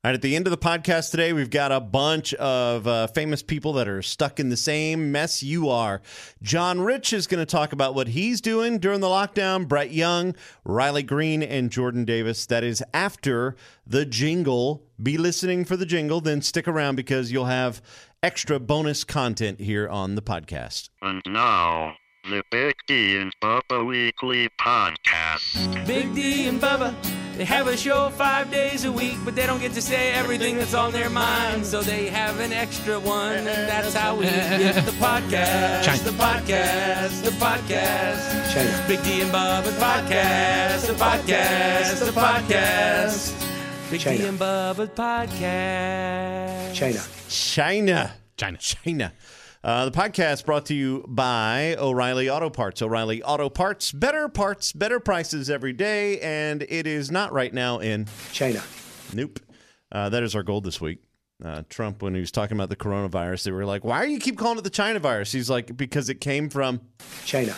All right, at the end of the podcast today, we've got a bunch of famous people that are stuck in the same mess you are. John Rich is going to talk about what he's doing during the lockdown. Brett Young, Riley Green, and Jordan Davis. That is after the jingle. Be listening for the jingle, then stick around because you'll have extra bonus content here on the podcast. And now, the Big D and Bubba Weekly Podcast. Big D and Bubba, they have a show 5 days a week, but they don't get to say everything that's on their mind, so they have an extra one, and that's how we get the podcast. China. The podcast. The podcast. China. Big D and Bubba's podcast. The podcast. The podcast. Big D China. and Bubba's podcast. China. The podcast brought to you by O'Reilly Auto Parts. O'Reilly Auto Parts, better prices every day, and it is not right now in China. Nope. That is our goal this week. Trump, when he was talking about the coronavirus, they were like, why do you keep calling it the China virus? He's like, because it came from China.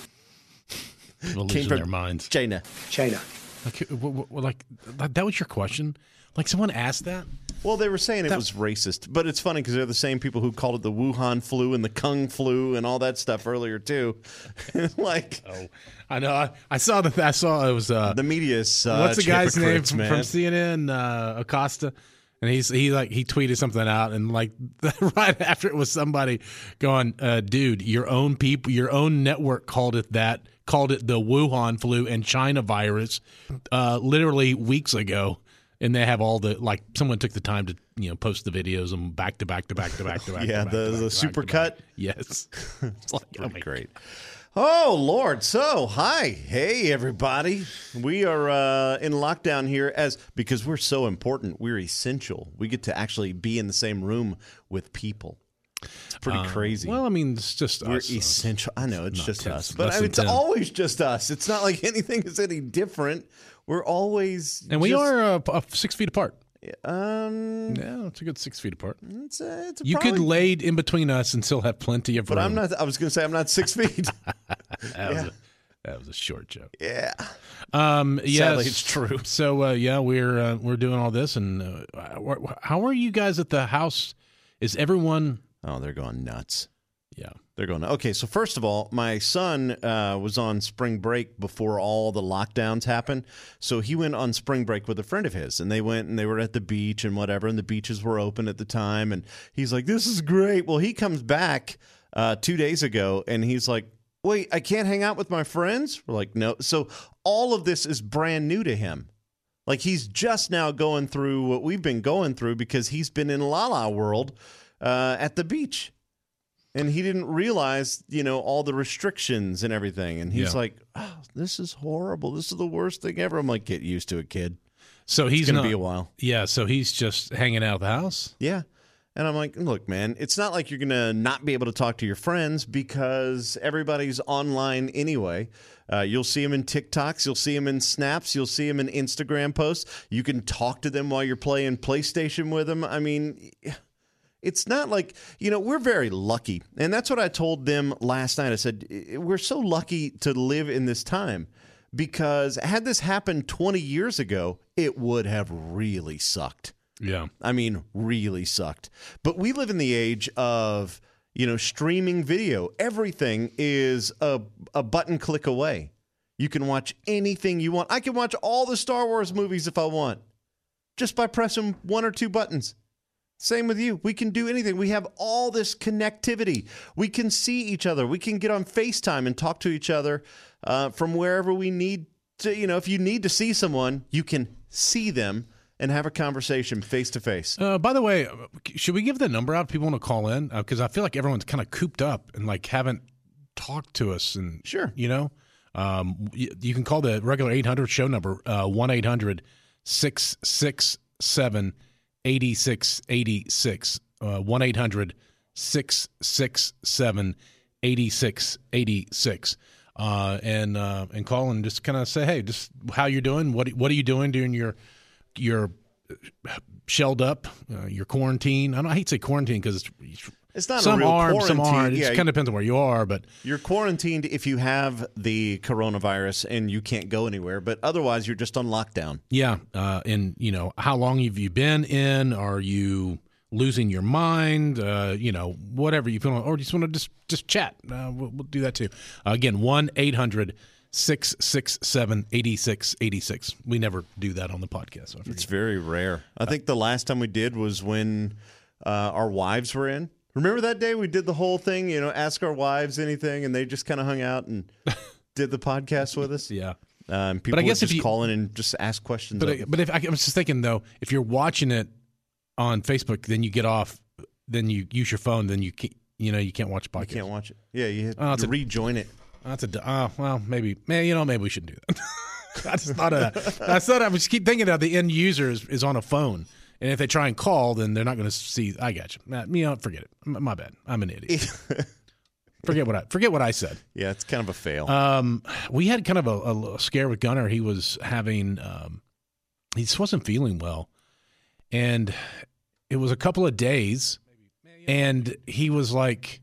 People Came losing from their minds. China. China. Like that was your question? Like someone asked that? Well, they were saying it was racist, but it's funny because they're the same people who called it the Wuhan flu and the Kung flu and all that stuff earlier too. Like, Oh, I know. I saw that. I saw it was the media is what's the guy's name hypocrites, from man. CNN? Acosta, and he tweeted something out, and like right after it was somebody going, "Dude, your own people, your own network called it the Wuhan flu and China virus, literally weeks ago." And they have all the, like, someone took the time to, post the videos and back to back. Yeah, the supercut. Yes. It's like, oh my Great. Oh, Lord. So, hi. Hey, everybody. We are in lockdown here because we're so important. We're essential. We get to actually be in the same room with people. It's pretty crazy. Well, I mean, it's just We're us. essential. I know, it's Not just 10, us. But less than it's 10. always just us. It's not like anything is any different. We're always And we just, are 6 feet apart. Yeah, it's a good 6 feet apart. It's You could lay in between us and still have plenty of room. But I'm not. I was going to say I'm not 6 feet. That was a short joke. Yeah. Yes, Sadly, it's true. So we're doing all this, and how are you guys at the house? Is everyone? Oh, they're going nuts. Yeah. They're going, okay, so first of all, my son was on spring break before all the lockdowns happened. So he went on spring break with a friend of his, and they went and they were at the beach and whatever, and the beaches were open at the time. And he's like, this is great. Well, he comes back 2 days ago, and he's like, wait, I can't hang out with my friends? We're like, no. So all of this is brand new to him. Like he's just now going through what we've been going through because he's been in La La World at the beach. And he didn't realize, all the restrictions and everything. And he's like, oh, this is horrible. This is the worst thing ever. I'm like, get used to it, kid. So It's he's going not to be a while. Yeah. So he's just hanging out of the house. Yeah. And I'm like, look, man, it's not like you're going to not be able to talk to your friends because everybody's online anyway. You'll see them in TikToks. You'll see them in Snaps. You'll see them in Instagram posts. You can talk to them while you're playing PlayStation with them. I mean, it's not like, we're very lucky. And that's what I told them last night. I said, we're so lucky to live in this time because had this happened 20 years ago, it would have really sucked. Yeah. I mean, really sucked. But we live in the age of, streaming video. Everything is a button click away. You can watch anything you want. I can watch all the Star Wars movies if I want, just by pressing one or two buttons. Same with you. We can do anything. We have all this connectivity. We can see each other. We can get on FaceTime and talk to each other from wherever we need to. If you need to see someone, you can see them and have a conversation face to face. By the way, should we give the number out if people want to call in? Because I feel like everyone's kind of cooped up and like haven't talked to us. And Sure. you can call the regular 800 show number 1-800-667-8686. 1-800-667-8686. And call and just kind of say, hey, just how you're doing. What are you doing during your shelled up, your quarantine? I hate to say quarantine because It's not some a real are, quarantine. some aren't. It Yeah, kind of depends on where you are, but you're quarantined if you have the coronavirus and you can't go anywhere, but otherwise you're just on lockdown. yeah. And how long have you been in? Are you losing your mind? Whatever you feel, or you just want to just chat. We'll do that too. Again, 1-800-667-8686. We never do that on the podcast. So It's very rare. I think the last time we did was when our wives were in. Remember that day we did the whole thing, ask our wives anything, and they just kind of hung out and did the podcast with us? yeah. People I guess would if just you- call in and just ask questions. of them. But if I was just thinking though, if you're watching it on Facebook, then you get off, then you use your phone, then you can't watch a podcast. You can't watch it. Yeah, you hit it's a- rejoin it. That's maybe we shouldn't do that. I just thought of that. I just keep thinking that the end user is on a phone, and if they try and call, then they're not going to see. I got you. Forget it. My bad. I'm an idiot. Forget what I said. Yeah, it's kind of a fail. We had kind of a scare with Gunnar. He was having, he just wasn't feeling well, and it was a couple of days, and he was like,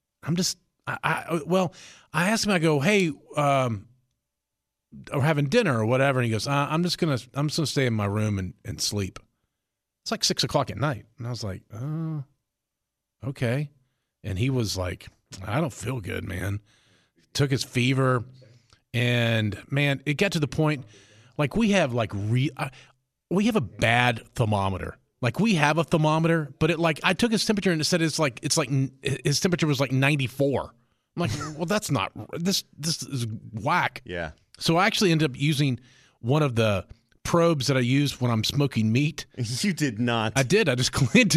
I asked him, I go, hey, we're having dinner or whatever. And he goes, I'm just going to stay in my room and sleep. It's like 6:00 at night. And I was like, oh, okay. And he was like, I don't feel good, man. Took his fever. And man, it got to the point, like we have we have a bad thermometer. Like we have a thermometer, but I took his temperature and it said it's like his temperature was like 94. I'm like, well, that's not this is whack. Yeah. So I actually ended up using one of the probes that I use when I'm smoking meat. You did not. I did. I just cleaned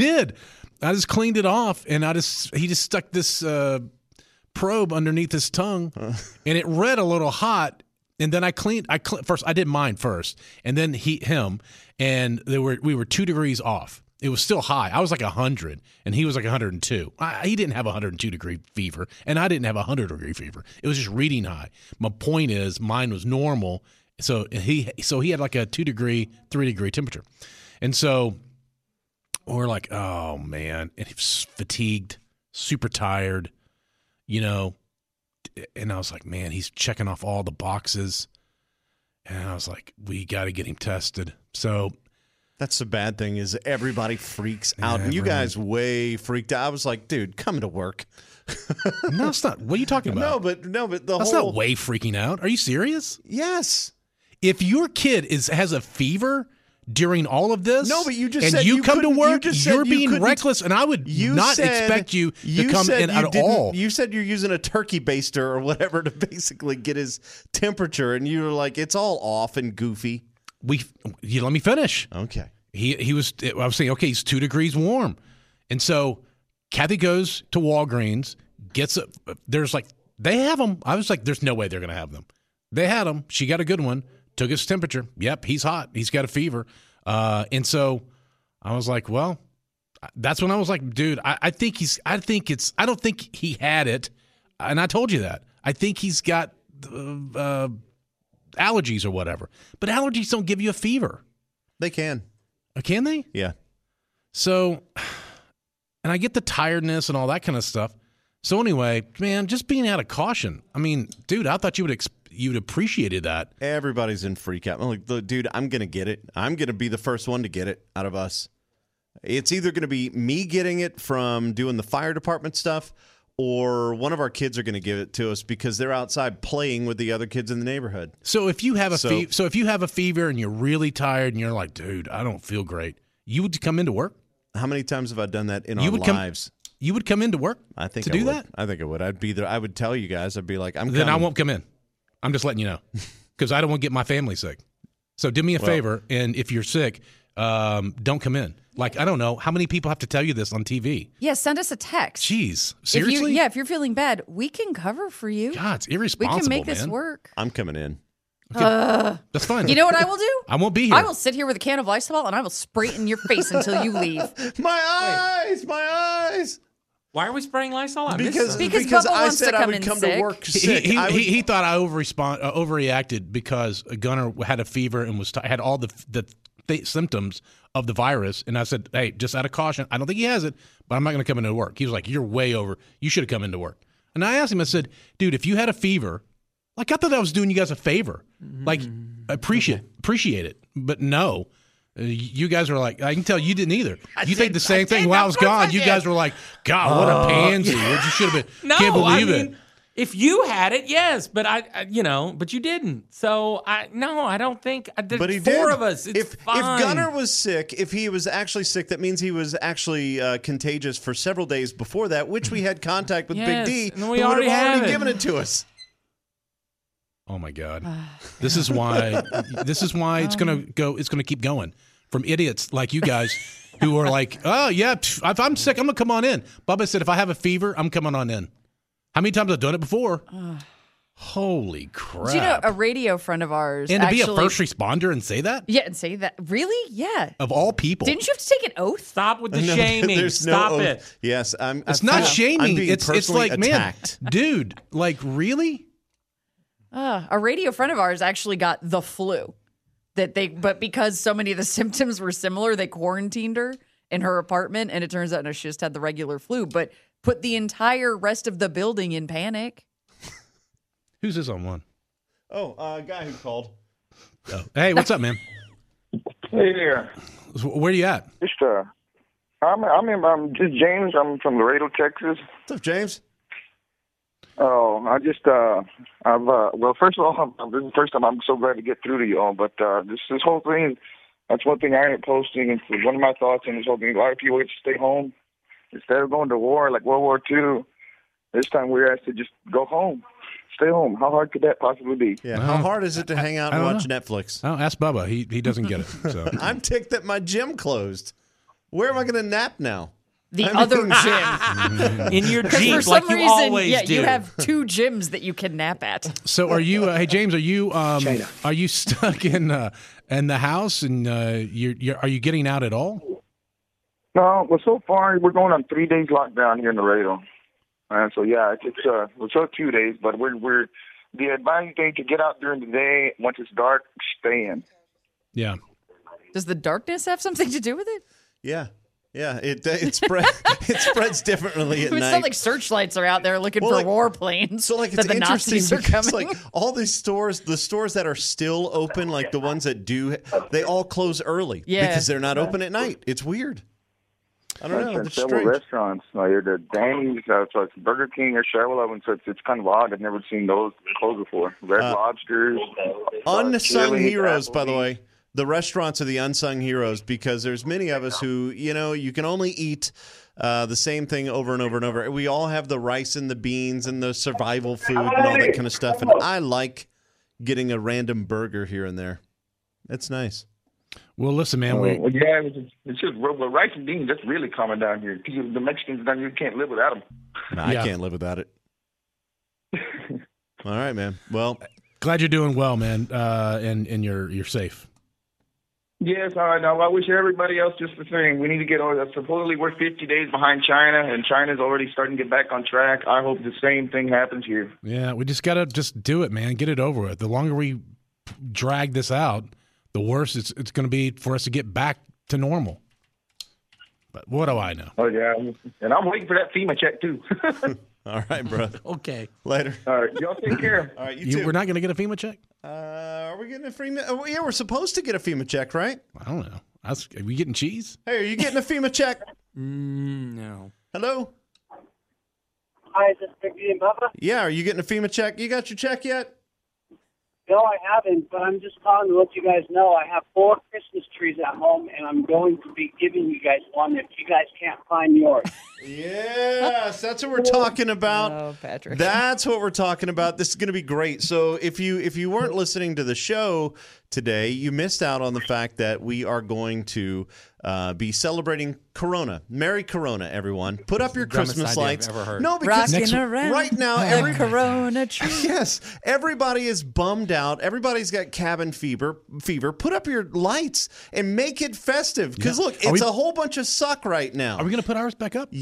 it off, and he just stuck this probe underneath his tongue, and it read a little hot. And then first. I did mine first, and then him, and we were 2 degrees off. It was still high. I was like 100, and he was like 102. He didn't have 102-degree fever, and I didn't have 100-degree fever. It was just reading high. My point is, mine was normal, so he had like a 2-degree, 3-degree temperature, and so we're like, oh man, and he was fatigued, super tired, And I was like, man, he's checking off all the boxes, and I was like, we got to get him tested. So. That's the bad thing is everybody freaks out. And you guys way freaked out. I was like, dude, come to work. No, it's not. What are you talking about? No, but That's not way freaking out. Are you serious? Yes. If your kid has a fever during all of this, no, but you just and said you come to work, you're being reckless, and I would not expect you to come in at all. You said you're using a turkey baster or whatever to basically get his temperature, and you were like, it's all off and goofy. You let me finish. Okay. I was saying, okay, he's 2 degrees warm. And so Kathy goes to Walgreens, they have them. I was like, there's no way they're going to have them. They had them. She got a good one, took his temperature. Yep, he's hot. He's got a fever. And so I was like, well, that's when I was like, dude, I don't think he had it. And I told you that. I think he's got allergies or whatever. But allergies don't give you a fever. They can. Can they? Yeah. So, and I get the tiredness and all that kind of stuff. So anyway, man, just being out of caution. I mean, dude, I thought you'd appreciated that. Everybody's in freak out. I'm like, dude, I'm going to get it. I'm going to be the first one to get it out of us. It's either going to be me getting it from doing the fire department stuff, or one of our kids are going to give it to us because they're outside playing with the other kids in the neighborhood. So if you have a fever and you're really tired and you're like, dude, I don't feel great, you would come into work? How many times have I done that in our lives? You would come into work I think to I do would. that? I think I would. I'd be there. I would tell you guys. I'd be like, I'm Then coming. I won't come in. I'm just letting you know because I don't want to get my family sick. So do me a favor, and if you're sick, don't come in. Like, I don't know. How many people have to tell you this on TV? Yeah, send us a text. Jeez. Seriously? If you're feeling bad, we can cover for you. God, it's We irresponsible, can make man. this work. I'm coming in. That's fine. You know what I will do? I won't be here. I will sit here with a can of Lysol and I will spray it in your face until you leave. My eyes. Why are we spraying Lysol? I missed Because that. Bubba I wants to said I come would in come sick. to work sick. He thought I overreacted because Gunnar had a fever and had all the symptoms of the virus. And I said, hey, just out of caution, I don't think he has it, but I'm not going to come into work. He was like, you're way over. You should have come into work. And I asked him, I said, dude, if you had a fever, like I thought I was doing you guys a favor. Like, appreciate it. But no. You guys were like, I can tell you didn't either. You think the same thing while I was gone. You guys were like, God, what a pansy. You should have been. No, Can't believe it. If you had it, yes, but but you didn't. So I don't think. There's But he four did. of us. It's if fine. Gunner was sick, if he was actually sick, that means he was actually contagious for several days before that, which we had contact with Yes, Big D, and we who would already have have already it. given it to us. Oh my God. This is why it's gonna go. It's gonna keep going from idiots like you guys who are like, oh yeah, if I'm sick, I'm gonna come on in. Bubba said, if I have a fever, I'm coming on in. How many times I've done it before? Holy crap! Do you know a radio friend of ours? And to be a actually- first responder and say that? Yeah, and say that. Really? Yeah. Of all people. Didn't you have to take an oath? Stop with the No, shaming. there's no Stop oath. it. Yes, It's not shaming. I'm being It's personally like, attacked. man, dude, like really? A radio friend of ours actually got the flu. But because so many of the symptoms were similar, they quarantined her in her apartment, and it turns out no, she just had the regular flu, but put the entire rest of the building in panic. Who's this on one? Oh, a guy who called. Oh. Hey, what's up, man? Hey there. Where you at? Just I'm just James. I'm from Laredo, Texas. What's up, James? Oh, I just well, first of all, this is the first time I'm so glad to get through to you all. But this whole thing, that's one thing I ended up posting, and one of my thoughts in this whole thing. A lot of people get to stay home instead of going to war like World War II. This time we're asked to just go home, stay home. How hard could that possibly be? Yeah, how hard is it to hang out and watch Netflix? Oh, ask Bubba. He doesn't get it. So. I'm ticked that my gym closed. Where am I going to nap now? The other gym. In your For Jeep, some like you reason, always do. you have two gyms that you can nap at. So are you? Hey James, are you stuck in the house and you're are you getting out at all? No, well, so far we're going on 3 days lockdown here in Laredo, and so yeah, it's 2 days, but we're the advising thing to get out during the day. Once it's dark, stay in. Yeah. Does the darkness have something to do with it? Yeah. Yeah, it spreads differently at It's night. not like searchlights are out there looking Well, for like- warplanes. So like that it's the interesting Nazis are because coming. like all these stores, the stores that are still open, like the ones that do, they all close early Yeah. because they're not open at night. It's weird. I don't know. There's It's several strange. restaurants. The Danny's, so it's Burger King or Chevrolet, so it's kind of odd. I've never seen those close before. Red Lobsters. Unsung Chili's, heroes, by the Applebee's. way. The restaurants are the unsung heroes because there's many of us who, you can only eat the same thing over and over and over. We all have the rice and the beans and the survival food and all that kind of stuff. And I like getting a random burger here and there. It's nice. Well, listen, man. Well, yeah, it's just rice and beans. That's really common down here. The Mexicans down here can't live without them. No, Yeah. I can't live without it. All right, man. Well, Glad you're doing well, man, and you're safe. Yes, all right. Now I wish everybody else just the same. We need to get over. Supposedly we're 50 days behind China, and China's already starting to get back on track. I hope the same thing happens here. Yeah, we just gotta just do it, man. Get it over with. The longer we drag this out, the worse it's going to be for us to get back to normal. But what do I know? Oh yeah, and I'm waiting for that FEMA check too. all right, bro. Okay. Later. All right, y'all take care. All right, you too. We're not going to get a FEMA check? Are we getting a FEMA? Oh, yeah, we're supposed to get a FEMA check, right? I don't know. Are we getting cheese? Hey, are you getting a FEMA check? No. Hello? Hi, is this Big D and Bubba? Yeah, are you getting a FEMA check? You got your check yet? No, I haven't, but I'm just calling to let you guys know I have 4 Christmas trees at home, and I'm going to be giving you guys one if you guys can't find yours. Yes, that's what we're talking about. Oh, Patrick. That's what we're talking about. This is going to be great. So if you weren't listening to the show today, you missed out on the fact that we are going to be celebrating Corona. Merry Corona, everyone. Put up your Dumbest Christmas idea I've lights. ever heard. No, because Rocking around right now, a Corona tree. yes, everybody is bummed out. Everybody's got cabin fever. Put up your lights and make it festive. Because look, Are it's we- a whole bunch of suck right now. Are we going to put ours back up? Yes.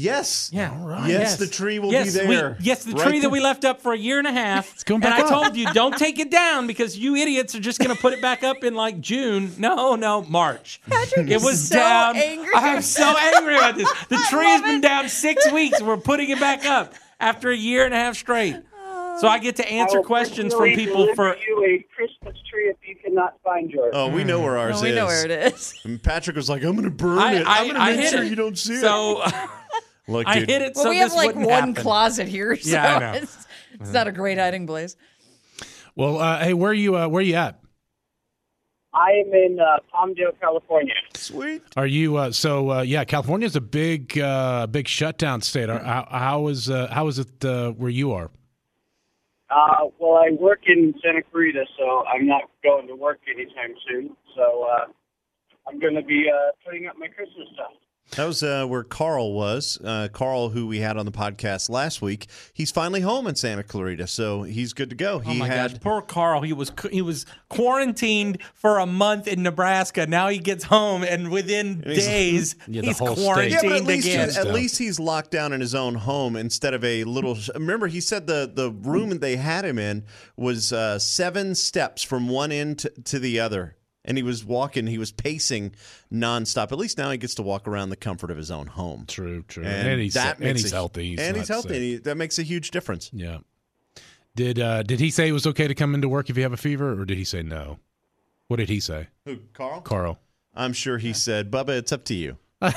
Yes. Yeah. All right. Yes, the tree will Yes, be there. the Right tree that there. we left up for a year and a half. It's going and back I up. told you, don't take it down because you idiots are just going to put it back up in like June. No, March. Patrick It is was so down. angry. I'm so angry about this. The tree has been down 6 weeks. We're putting it back up after a year and a half straight. So I get to I answer will questions from personally people deliver for. you a Christmas tree if you cannot find yours. Oh, we know where ours Oh, we is. know where it is. And Patrick was like, I'm going to burn it. I'm going to make hid sure it. you don't see it. So Look, I dude. hid it Well, so we have this like wouldn't one happen. closet here, so Yeah, I know. it's not a great hiding place. Well, hey, where are you at? I am in Palmdale, California. Sweet. Are you yeah, California's a big shutdown state. How is it where you are? Well, I work in Santa Clarita, so I'm not going to work anytime soon. So I'm going to be putting up my Christmas stuff. That was where Carl was. Carl, who we had on the podcast last week, he's finally home in Santa Clarita, so he's good to go. Oh my gosh, poor Carl. He was quarantined for a month in Nebraska. Now he gets home, and within days, Yeah, the he's whole state. quarantined Yeah, but again. at least he's locked down in his own home instead of a little. Remember, he said the room they had him in was 7 steps from one end to the other, and he was pacing nonstop. At least now he gets to walk around the comfort of his own home. True. And he's healthy. He's not healthy. sick. That makes a huge difference. Yeah. Did he say it was okay to come into work if you have a fever, or did he say no? What did he say? Who, Carl? Carl. I'm sure he said, Bubba, it's up to you.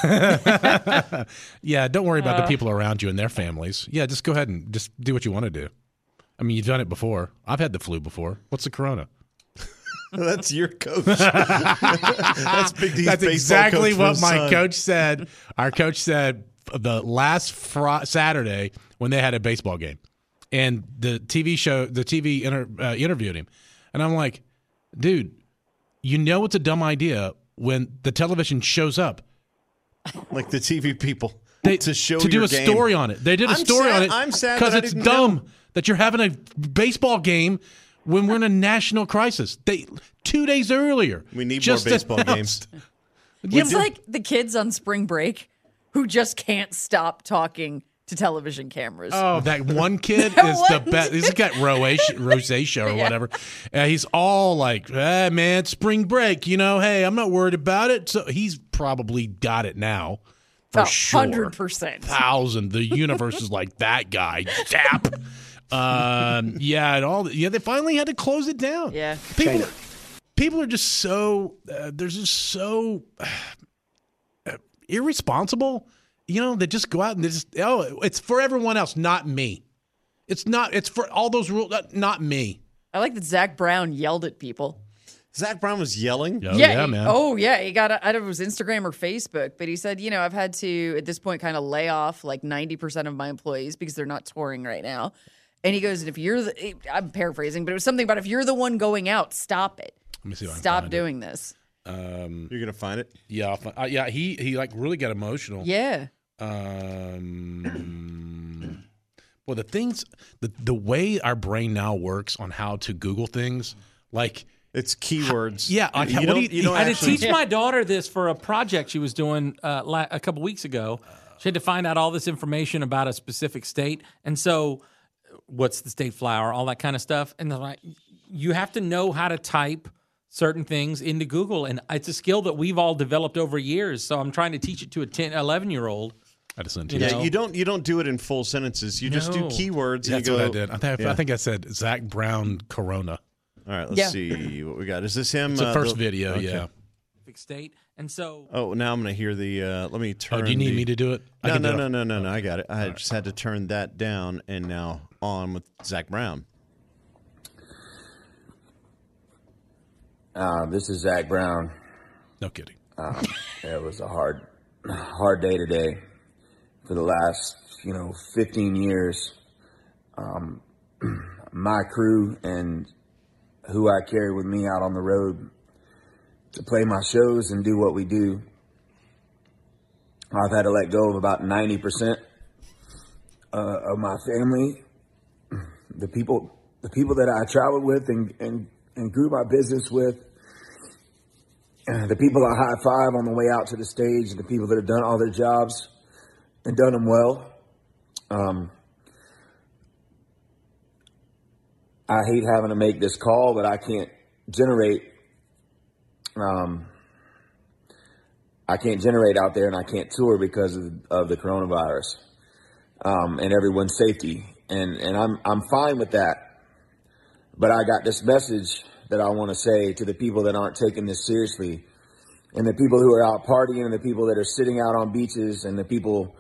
Yeah, don't worry about the people around you and their families. Yeah, just go ahead and just do what you want to do. I mean, you've done it before. I've had the flu before. What's the corona? That's your coach. That's Big D's That's baseball exactly coach for what his my son. coach said. Our coach said the last Saturday when they had a baseball game, and the TV interviewed him, and I'm like, dude, you know it's a dumb idea when the television shows up. Like the TV people. To do do your a game. story on it. They did a story on it. I'm sad because that I it's didn't dumb know. that you're having a baseball game when we're in a national crisis. 2 days earlier. We need just more baseball announced. games. It's like the kids on spring break who just can't stop talking to television cameras. Oh, that one kid That is the one best. He's got rosacea or whatever. He's all like, hey, man, spring break. Hey, I'm not worried about it. So he's probably got it now. For sure. 100%. 1,000. The universe is like that guy. Zap. They finally had to close it down. Yeah. People are just so they're just so irresponsible. They just go out and they just it's for everyone else, not me. It's for all those rules, not me. I like that Zach Brown yelled at people. Zach Brown was yelling. Oh, yeah, man. Oh, yeah. He got it out of his Instagram or Facebook, but he said, I've had to, at this point, kind of lay off like 90% of my employees because they're not touring right now. And he goes, and if you're I'm paraphrasing, but it was something about if you're the one going out, stop it. Let me see if I can Stop find doing this. You're gonna find it. Yeah, I'll find, yeah. He like really got emotional. Yeah. Well, the things, the way our brain now works on how to Google things, like It's keywords. Yeah, like, you what don't, do you- you don't I had to actually. teach my daughter this for a project she was doing a couple weeks ago. She had to find out all this information about a specific state. And so, what's the state flower, all that kind of stuff. And they're like, you have to know how to type certain things into Google. And it's a skill that we've all developed over years. So I'm trying to teach it to a 10, 11-year-old. I just sent You you. know. Yeah, you don't do it in full sentences. You just do No. keywords. That's and you what go, I did. I think I said Zach Brown Corona. All right, let's see what we got. Is this him? It's the first the- video. okay. Yeah. State. And so, Oh, now I'm going to hear the. Let me turn. Oh, do you need me to do it? I No, can do no, it. no, no, no, no. I got it. I just had to turn that down, and now on with Zach Brown. This is Zach Brown. No kidding. It was a hard day today. For the last, 15 years, my crew and who I carry with me out on the road to play my shows and do what we do, I've had to let go of about 90% of my family, the people that I traveled with and grew my business with. The people I high five on the way out to the stage, the people that have done all their jobs, and done them well. I hate having to make this call, but I can't generate out there, and I can't tour because of the coronavirus and everyone's safety. And I'm fine with that. But I got this message that I want to say to the people that aren't taking this seriously, and the people who are out partying, and the people that are sitting out on beaches, and the people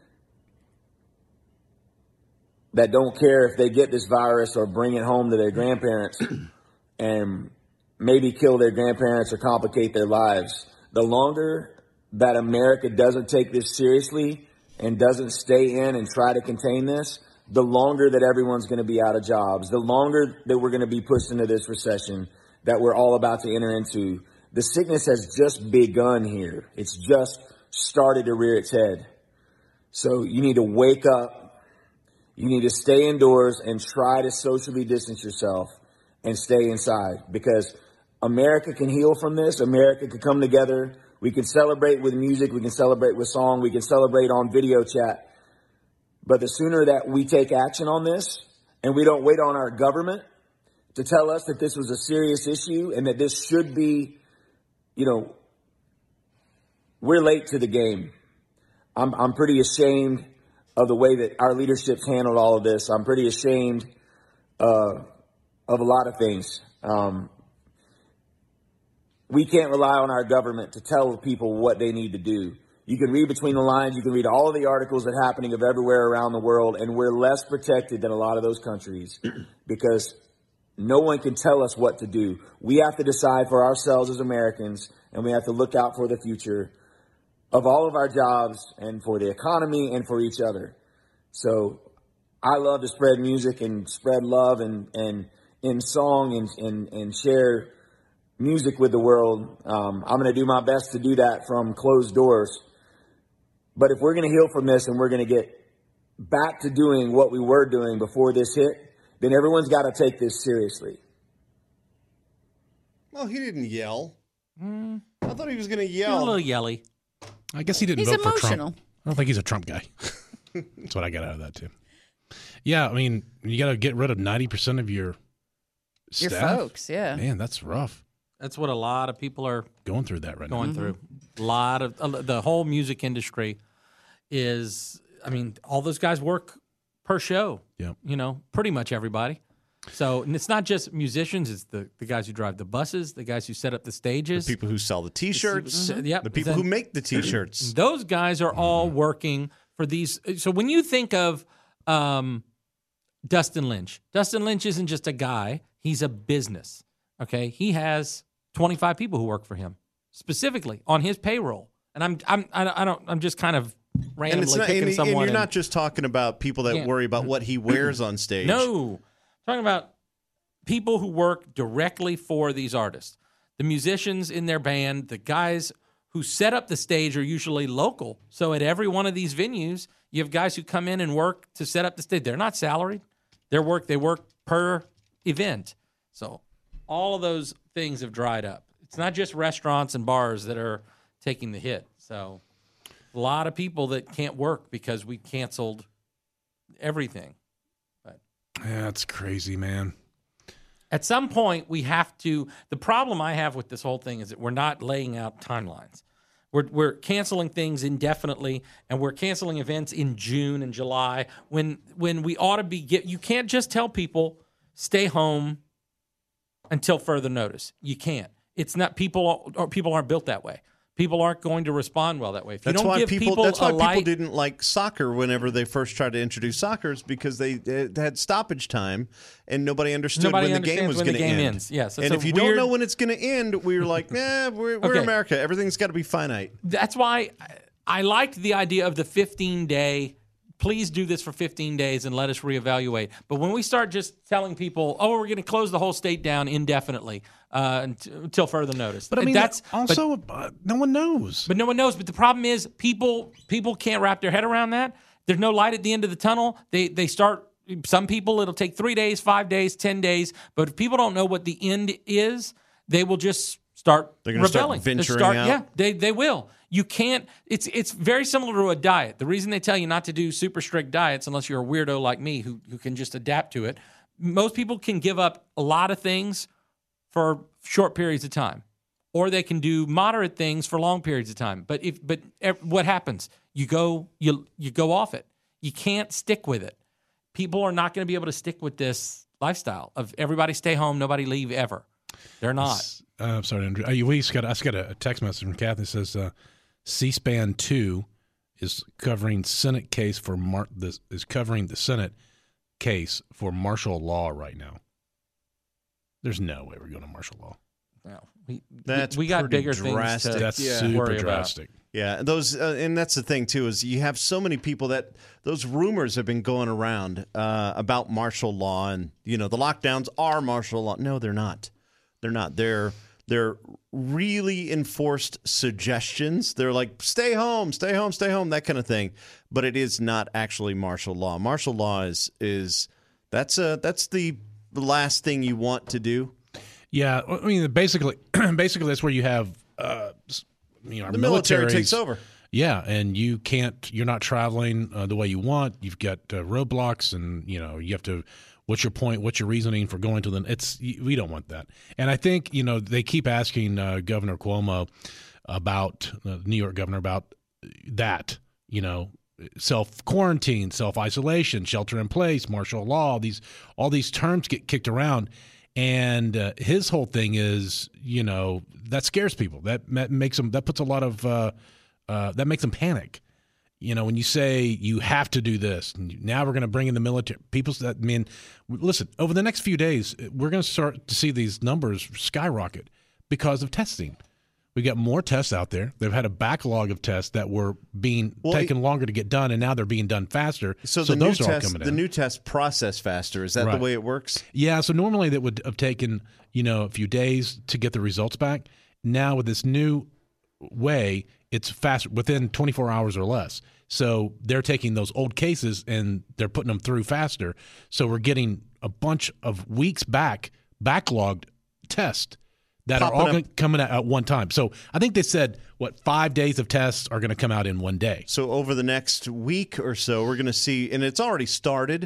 that don't care if they get this virus or bring it home to their grandparents and maybe kill their grandparents or complicate their lives. The longer that America doesn't take this seriously and doesn't stay in and try to contain this, the longer that everyone's going to be out of jobs, the longer that we're going to be pushed into this recession that we're all about to enter into. The sickness has just begun here. It's just started to rear its head. So you need to wake up. You need to stay indoors and try to socially distance yourself and stay inside, because America can heal from this. America can come together. We can celebrate with music. We can celebrate with song. We can celebrate on video chat. But the sooner that we take action on this and we don't wait on our government to tell us that this was a serious issue and that this should be, we're late to the game. I'm pretty ashamed of the way that our leadership's handled all of this. I'm pretty ashamed of a lot of things. We can't rely on our government to tell people what they need to do. You can read between the lines. You can read all of the articles that are happening of everywhere around the world, and we're less protected than a lot of those countries because no one can tell us what to do. We have to decide for ourselves as Americans, and we have to look out for the future of all of our jobs and for the economy and for each other. So I love to spread music and spread love and in song and share music with the world. I'm going to do my best to do that from closed doors. But if we're going to heal from this and we're going to get back to doing what we were doing before this hit, then everyone's got to take this seriously. Well, he didn't yell. I thought he was going to yell. He's a little yelly. I guess he didn't He's vote emotional. for Trump. I don't think he's a Trump guy. That's what I got out of that, too. Yeah, I mean, you got to get rid of 90% of your staff. Your folks, yeah. Man, that's rough. That's what a lot of people are Going through that right now. going through. A lot of the whole music industry is, I mean, all those guys work per show. Yep. Pretty much everybody. So, and it's not just musicians, it's the guys who drive the buses, the guys who set up the stages. The people who sell the T-shirts. Yep. The people who make the T-shirts. Those guys are all working for these. So when you think of Dustin Lynch isn't just a guy, he's a business. Okay? He has 25 people who work for him specifically on his payroll. And I'm just kind of randomly picking someone. And you're not just talking about people that worry about what he wears on stage. No. I'm talking about people who work directly for these artists. The musicians in their band, the guys who set up the stage are usually local. So at every one of these venues, you have guys who come in and work to set up the stage. They're not salaried. They work per event. So all of those things have dried up. It's not just restaurants and bars that are taking the hit. So a lot of people that can't work because we canceled everything. Yeah, that's crazy, man. At some point, we have to. The problem I have with this whole thing is that we're not laying out timelines. We're canceling things indefinitely, and we're canceling events in June and July when we ought to be. You can't just tell people stay home until further notice. You can't. It's not people aren't built that way. People aren't going to respond well that way. If you That's don't why give people. That's why people didn't like soccer whenever they first tried to introduce soccer, is because they had stoppage time and nobody understood when the game was going to end. Yes, and if you don't know when it's going to end, we're like, we're Okay. America. Everything's got to be finite. That's why I liked the idea of the 15-day. Please do this for 15 days and let us reevaluate. But when we start just telling people, we're going to close the whole state down indefinitely until further notice. But I mean, no one knows. But no one knows. But the problem is people can't wrap their head around that. There's no light at the end of the tunnel. They start. Some people, it'll take 3 days, 5 days, 10 days. But if people don't know what the end is, they will just start They're going to start rebelling. venturing out. Yeah, they will. You can't. It's very similar to a diet. The reason they tell you not to do super strict diets, unless you're a weirdo like me who can just adapt to it, most people can give up a lot of things for short periods of time, or they can do moderate things for long periods of time. But what happens? You go off it. You can't stick with it. People are not going to be able to stick with this lifestyle of everybody stay home, nobody leave ever. They're not. I'm sorry, Andrew. I just got a text message from Kathy that says C-SPAN 2 is covering Senate case for covering the Senate case for martial law right now. There's no way we're going to martial law. Well, we got bigger drastic. things to That's super worry drastic. about. Yeah, those and that's the thing too is you have so many people that those rumors have been going around about martial law, and the lockdowns are martial law. No, they're not. They're not. They're really enforced suggestions. They're like stay home, that kind of thing. But it is not actually martial law. Martial law is that's the last thing you want to do. Yeah, I mean basically that's where you have our the military takes over. Yeah, and you're not traveling the way you want. You've got roadblocks, and you have to. What's your point? What's your reasoning for going to them? We don't want that. And I think they keep asking Governor Cuomo about New York governor about that. Self-quarantine, self-isolation, shelter in place, martial law. All these terms get kicked around, and his whole thing is that scares people. That makes them. That puts a lot of that makes them panic. When you say you have to do this, and now we're going to bring in the military. Listen, over the next few days, we're going to start to see these numbers skyrocket because of testing. We got more tests out there. They've had a backlog of tests that were being taken longer to get done, and now they're being done faster. So those are all coming in. The new tests process faster. Is that the way it works? Yeah. So normally that would have taken a few days to get the results back. Now with this new way, it's faster, within 24 hours or less. So they're taking those old cases and they're putting them through faster. So we're getting a bunch of weeks backlogged tests that are all coming out at one time. So I think they said, 5 days of tests are going to come out in one day. So over the next week or so, we're going to see, and it's already started.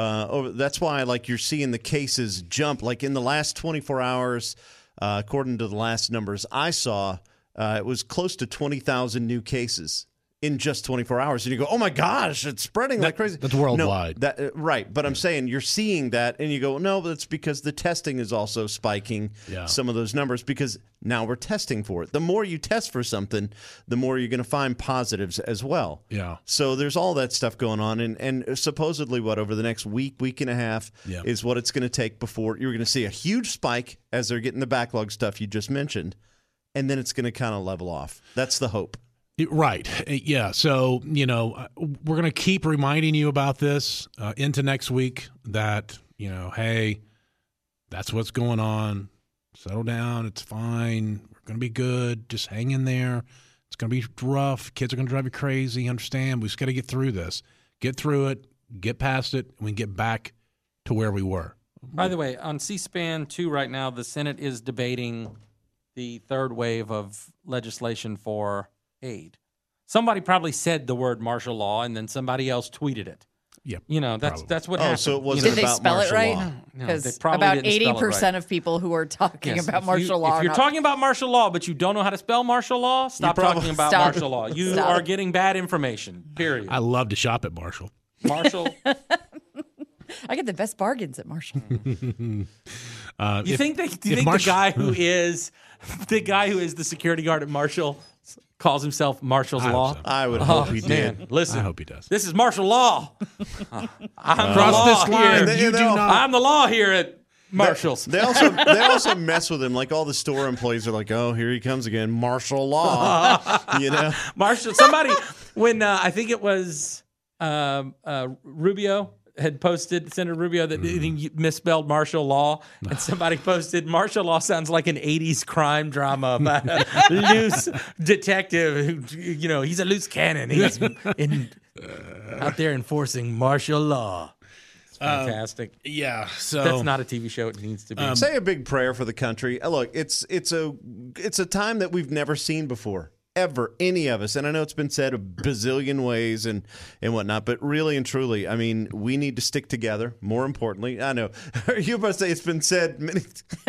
That's why you're seeing the cases jump. Like in the last 24 hours, according to the last numbers I saw, it was close to 20,000 new cases in just 24 hours. And you go, oh my gosh, it's spreading like crazy. That's worldwide. No, right. But I'm saying you're seeing that and you go, no, that's because the testing is also spiking some of those numbers because now we're testing for it. The more you test for something, the more you're going to find positives as well. Yeah. So there's all that stuff going on. And supposedly over the next week and a half is what it's going to take before you're going to see a huge spike as they're getting the backlog stuff you just mentioned. And then it's going to kind of level off. That's the hope. Right. Yeah. So, we're going to keep reminding you about this into next week that, hey, that's what's going on. Settle down. It's fine. We're going to be good. Just hang in there. It's going to be rough. Kids are going to drive you crazy. Understand? We just got to get through this. Get through it. Get past it. And we can get back to where we were. By the way, on C-SPAN 2 right now, the Senate is debating the third wave of legislation for aid. Somebody probably said the word martial law, and then somebody else tweeted it. Yep. That's what happened. So it wasn't Did they about spell it martial right? law. Because they probably about didn't spell it 80% right. of people who are talking Yes, about martial law if are you're not. talking about martial law, but you don't know how to spell martial law, stop talking about Stop. martial law. You Stop. are getting bad information, period. I love to shop at Marshall. Marshall. I get the best bargains at Marshall. You think the guy who is the security guard at Marshall calls himself Marshall's Law? so. I would hope he did. Man, listen. I hope he does. This is martial law. I'm the Cross law this line. here. You do not. I'm the law here at Marshall's. They also mess with him. Like all the store employees are like, oh, here he comes again, martial law. Marshall. Somebody when I think it was Rubio had posted, Senator Rubio, that he misspelled martial law, and somebody posted martial law sounds like an 80s crime drama about a loose detective who, he's a loose cannon. He's out there enforcing martial law. It's fantastic. Yeah. So That's not a TV show. It needs to be. Say a big prayer for the country. Look, it's a time that we've never seen before. ever, any of us, and I know it's been said a bazillion ways and whatnot, but really and truly, I mean, we need to stick together. More importantly, I know you're about to say it's been said many.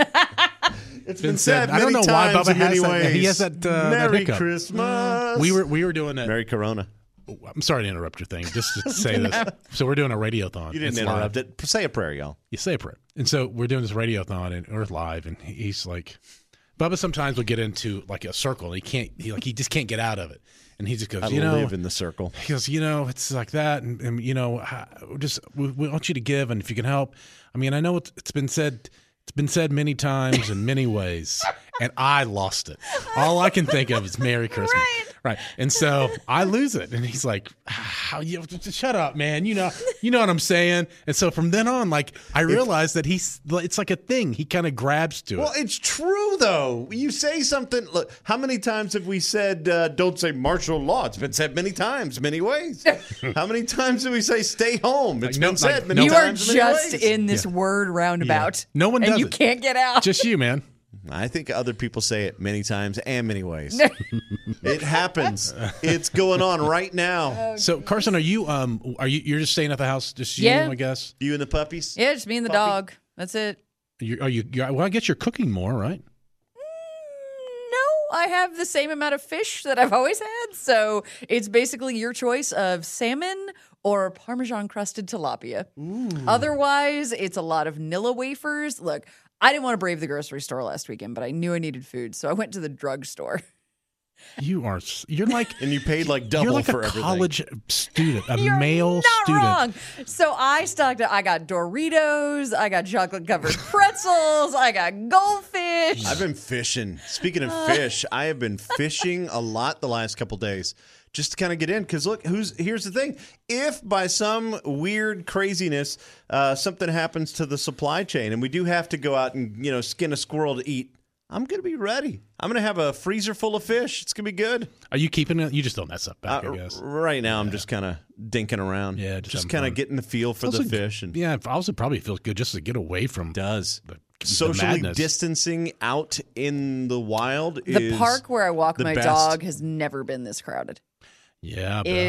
It's been said many I don't know why times Bubba in many has that. ways. He has that. that Merry hiccup. Christmas. We were doing it. Merry Corona. I'm sorry to interrupt your thing. Just to say this. So we're doing a radiothon. You didn't It's interrupt live. it. Say a prayer, y'all. You say a prayer. And so we're doing this radiothon and we're live, and he's like, Bubba sometimes will get into like a circle. And he just can't get out of it. And he just goes, I live in the circle. He goes, it's like that, and we want you to give, and if you can help. I mean, I know it's been said. It's been said many times in many ways, and I lost it. All I can think of is Merry Christmas. Right. And so I lose it. And he's like, shut up, man. You know what I'm saying? And so from then on, like, I realized that it's like a thing. He kind of grabs to it. Well, it's true, though. You say something. Look, how many times have we said, don't say martial law? It's been said many times, many ways. How many times do we say stay home? It's been said many You are times, many just ways. in this word roundabout. No one does and you it. can't get out. Just you, man. I think other people say it many times and many ways. It happens. It's going on right now. So Carson, you're just staying at the house, just you, Yeah. I guess? You and the puppies? Yeah, just me and the dog. That's it. Well, I guess you're cooking more, right? No, I have the same amount of fish that I've always had. So it's basically your choice of salmon or Parmesan crusted tilapia. Otherwise, it's a lot of Nilla wafers. Look, I didn't want to brave the grocery store last weekend, but I knew I needed food. So I went to the drugstore. You're like And you paid like double you're like for a everything. college student, a You're male not student. wrong. So I stocked up. I got Doritos. I got chocolate covered pretzels. I got goldfish. I've been fishing. Speaking of fish, I have been fishing a lot the last couple days just to kind of get in. Because look, here's the thing. If by some weird craziness something happens to the supply chain and we do have to go out and skin a squirrel to eat, I'm going to be ready. I'm going to have a freezer full of fish. It's going to be good. Are you keeping it? You just don't mess up back, I guess. Right now, I'm just kind of dinking around. Yeah, just having kind fun. of getting the feel for the fish. And Yeah, also probably feels good just to get away from does. the Socially madness. distancing out in the wild The is park where I walk the my best. dog has never been this crowded. Yeah, but,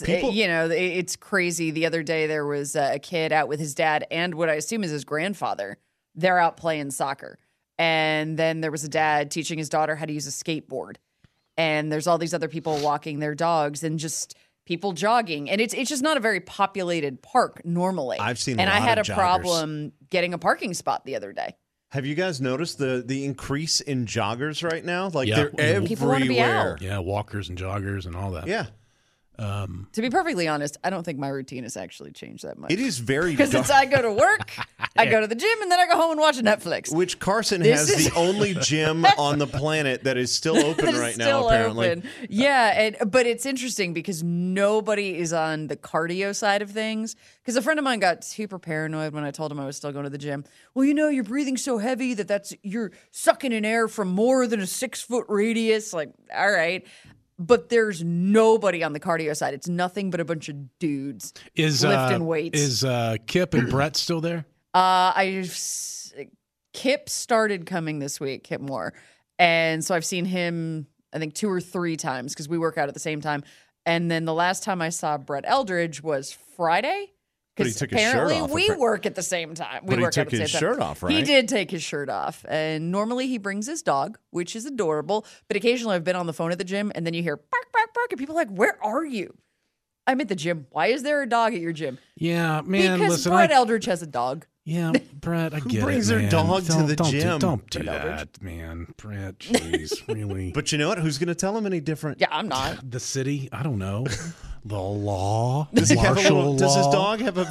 It's crazy. The other day there was a kid out with his dad and what I assume is his grandfather. They're out playing soccer. And then there was a dad teaching his daughter how to use a skateboard. And there's all these other people walking their dogs and just people jogging. And it's just not a very populated park normally. I've seen and a I lot had of a joggers. problem getting a parking spot the other day. Have you guys noticed the increase in joggers right now? Like Yeah. they're everywhere. People wanna be out. yeah, walkers and joggers and all that. Yeah, To be perfectly honest, I don't think my routine has actually changed that much. it is very Because dark. I go to work, I go to the gym, and then I go home and watch Netflix. Which Carson This has is- the only gym on the planet that is still open That is right now. still Apparently, open. Yeah, but it's interesting because nobody is on the cardio side of things. Because a friend of mine got super paranoid when I told him I was still going to the gym. Well, you're breathing so heavy that you're sucking in air from more than a 6-foot radius. Like, all right. But there's nobody on the cardio side. It's nothing but a bunch of dudes lifting weights. Is Kip and Brett still there? Kip started coming this week, Kip Moore. And so I've seen him, I think, 2 or 3 times because we work out at the same time. And then the last time I saw Brett Eldridge was Friday. But he Because took his shirt apparently off, we work at the same time. But he work out took at the his same time. shirt off, He right? did take his shirt off. And normally he brings his dog, which is adorable. But occasionally I've been on the phone at the gym and then you hear bark, bark, bark. And people are like, where are you? I'm at the gym. Why is there a dog at your gym? Yeah, man. Because listen, Brett Eldridge has a dog. yeah, Brett, I get it. brings their man. dog to the Don't gym? Don't do Brett Eldridge. that, man. Brett, jeez, really. but you know what? Who's going to tell him any different? Yeah, I'm not. The city, I don't know. The law, Does he have a martial little, Does his law. dog have a?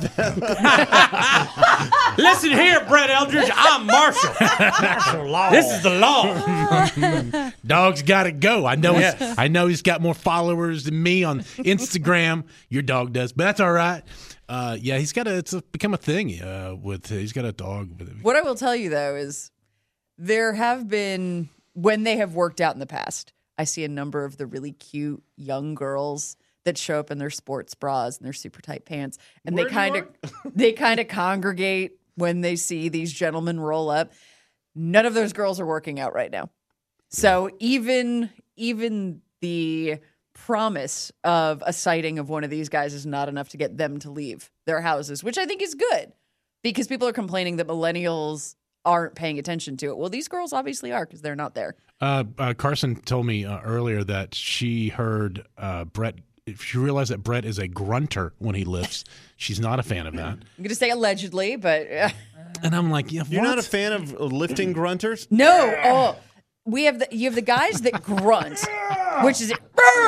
Listen here, Brett Eldridge. I'm Marshall. This is the law. Dog's got to go. I know. Yeah. I know he's got more followers than me on Instagram. Your dog does, but that's all right. Yeah, he's got become a thing. He's got a dog. What I will tell you, though, is there have been, when they have worked out in the past, I see a number of the really cute young girls that show up in their sports bras and their super tight pants. And they kind of congregate when they see these gentlemen roll up. None of those girls are working out right now. So even the promise of a sighting of one of these guys is not enough to get them to leave their houses, which I think is good because people are complaining that millennials aren't paying attention to it. Well, these girls obviously are because they're not there. Carson told me earlier that she heard Brett. She realized that Brett is a grunter when he lifts. She's not a fan of that. I'm going to say allegedly, but and I'm like, yeah, You're what? not a fan of lifting grunters? no. Oh, you have the guys that grunt, which is